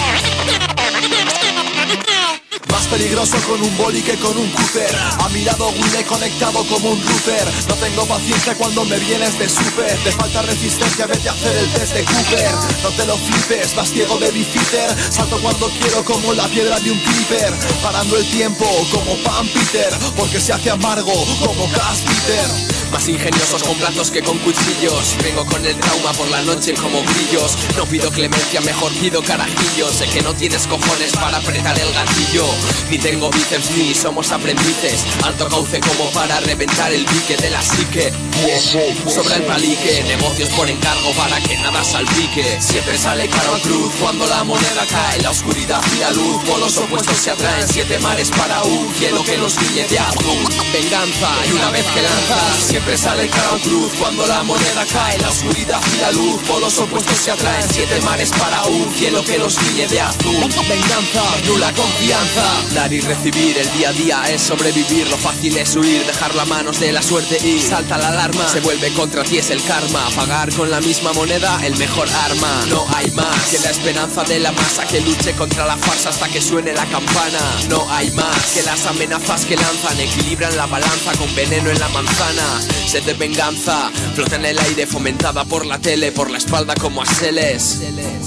down. Más peligroso con un boli que con un cúter. A mi lado Willy conectado como un router. No tengo paciencia cuando me vienes de súper. Te falta resistencia, vete a hacer el test de Cooper. No te lo flipes, vas ciego de bifitter. Salto cuando quiero como la piedra de un clipper. Parando el tiempo como Pan Peter. Porque se hace amargo como Gas Peter. Más ingeniosos con platos que con cuchillos. Vengo con el trauma por la noche como grillos. No pido clemencia, mejor pido carajillos. Sé que no tienes cojones para apretar el gatillo. Ni tengo bíceps ni somos aprendices. Alto cauce como para reventar el pique de la psique. Sobra el palique, negocios por encargo para que nada salpique. Siempre sale caro a cruz cuando la moneda cae. La oscuridad y la luz, por los opuestos se atraen. Siete mares para un cielo que los guille de azul. Venganza y una vez que lanzas, siempre sale caro a cruz cuando la moneda cae. La oscuridad y la luz, por los opuestos se atraen. Siete mares para un cielo que los guille de azul. Venganza, nula confianza. Dar y recibir, el día a día es sobrevivir. Lo fácil es huir, dejar las manos de la suerte y salta la alarma. Se vuelve contra ti, es el karma. Pagar con la misma moneda, el mejor arma. No hay más que la esperanza de la masa que luche contra la farsa hasta que suene la campana. No hay más que las amenazas que lanzan. Equilibran la balanza con veneno en la manzana. Sed de venganza, flota en el aire fomentada por la tele. Por la espalda como aseles.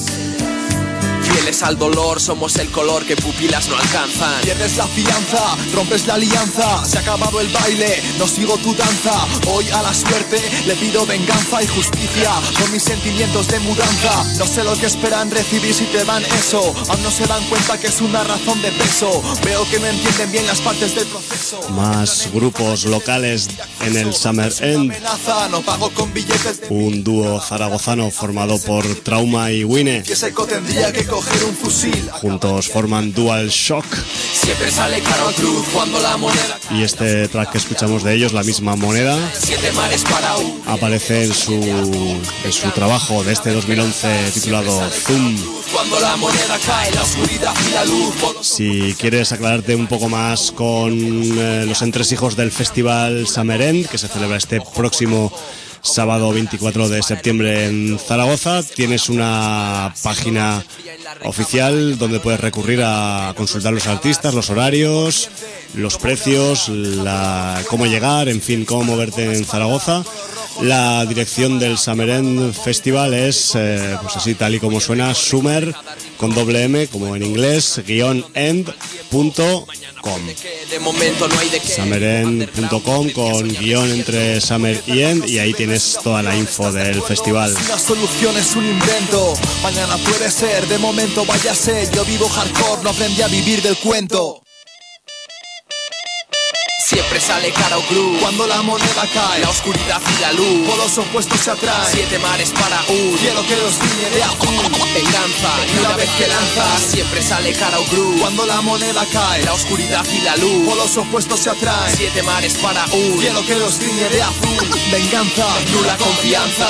Fieles al dolor, somos el color que pupilas no alcanzan. Pierdes la fianza, rompes la alianza. Se ha acabado el baile, no sigo tu danza. Hoy a la suerte le pido venganza y justicia por mis sentimientos de mudanza. No sé lo que esperan recibir si te dan eso. Aún no se dan cuenta que es una razón de peso. Veo que no entienden bien las partes del proceso. Más grupos locales en el Summer End. No pago con billetes de... Un dúo zaragozano formado por Trauma y Wine. Que seco tendría que coger un fusil. Juntos forman Dual Shock. Siempre sale caro a cruz cuando la moneda. Y este track que escuchamos de ellos, La Misma Moneda, Siete mares para un. aparece en su, en su trabajo de este dos mil once titulado Zoom. Cuando la moneda cae, la oscuridad y la luz. Si quieres aclararte un poco más con eh, los entresijos del Festival Summer End, que se celebra este próximo sábado veinticuatro de septiembre en Zaragoza, tienes una página oficial donde puedes recurrir a consultar los artistas, los horarios, los precios, la, cómo llegar, en fin, cómo moverte en Zaragoza. La dirección del Summer End Festival es, eh, pues así tal y como suena, Summer con doble M, como en inglés, guión end punto com. summerend punto com con guión entre Summer y End, y ahí tienes toda la info del festival. La solución es un invento, mañana puede ser, de momento vaya a ser. Yo vivo hardcore, no aprendí a vivir del cuento. Siempre sale cara o cruz cuando la moneda cae, la oscuridad y la luz, por los opuestos se atraen. Siete mares para un, quiero que los ciñe de azul. Venganza, y una vez que lanzas, siempre sale cara o cruz cuando la moneda cae, la oscuridad y la luz, por los opuestos se atraen. Siete mares para un, quiero que los ciñe de azul. Venganza, nula confianza.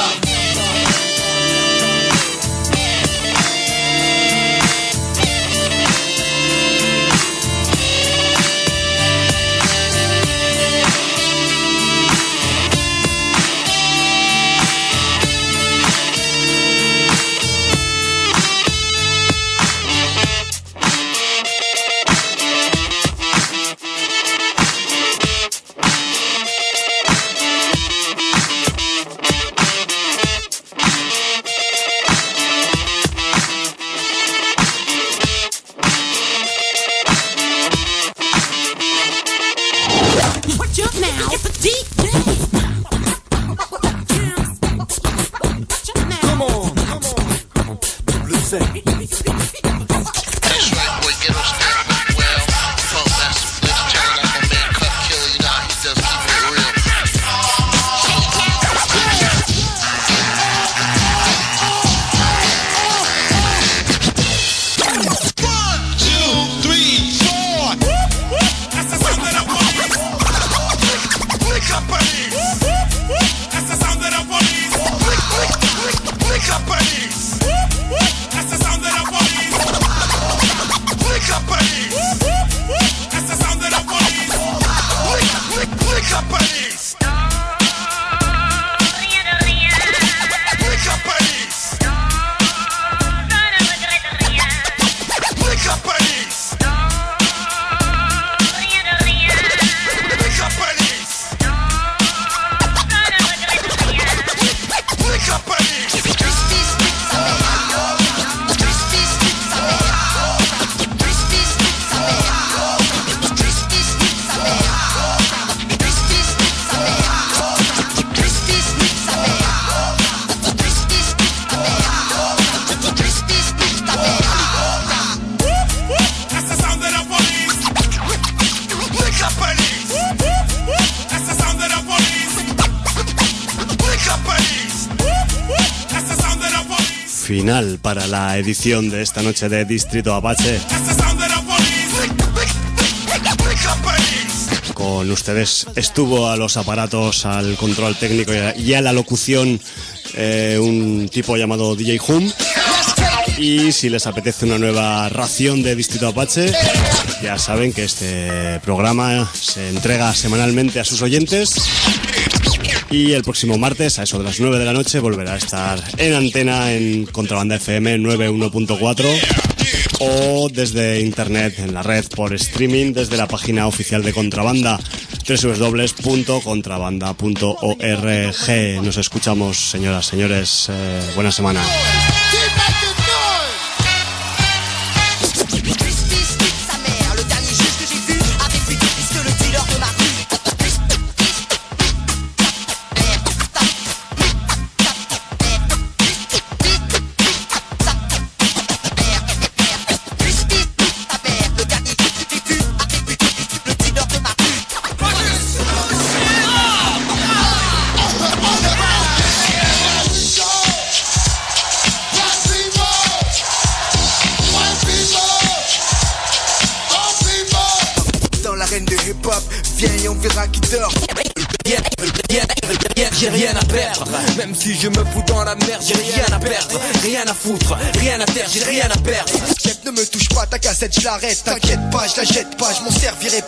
Final para la edición de esta noche de Distrito Apache. Con ustedes estuvo a los aparatos, al control técnico y a la locución eh, un tipo llamado D J Hum. Y si les apetece una nueva ración de Distrito Apache, ya saben que este programa se entrega semanalmente a sus oyentes. Y el próximo martes, a eso de las nueve de la noche, volverá a estar en antena en Contrabanda F M noventa y uno punto cuatro o desde internet en la red por streaming desde la página oficial de Contrabanda, doble u doble u doble u punto contrabanda punto org. Nos escuchamos, señoras, señores. Eh, buena semana. J'ai rien à perdre, même si je me fous dans la merde, j'ai rien à perdre, rien à foutre, rien à terre, j'ai rien à perdre. Ne me touche pas, ta cassette je l'arrête, t'inquiète pas, je la jette pas, je m'en servirai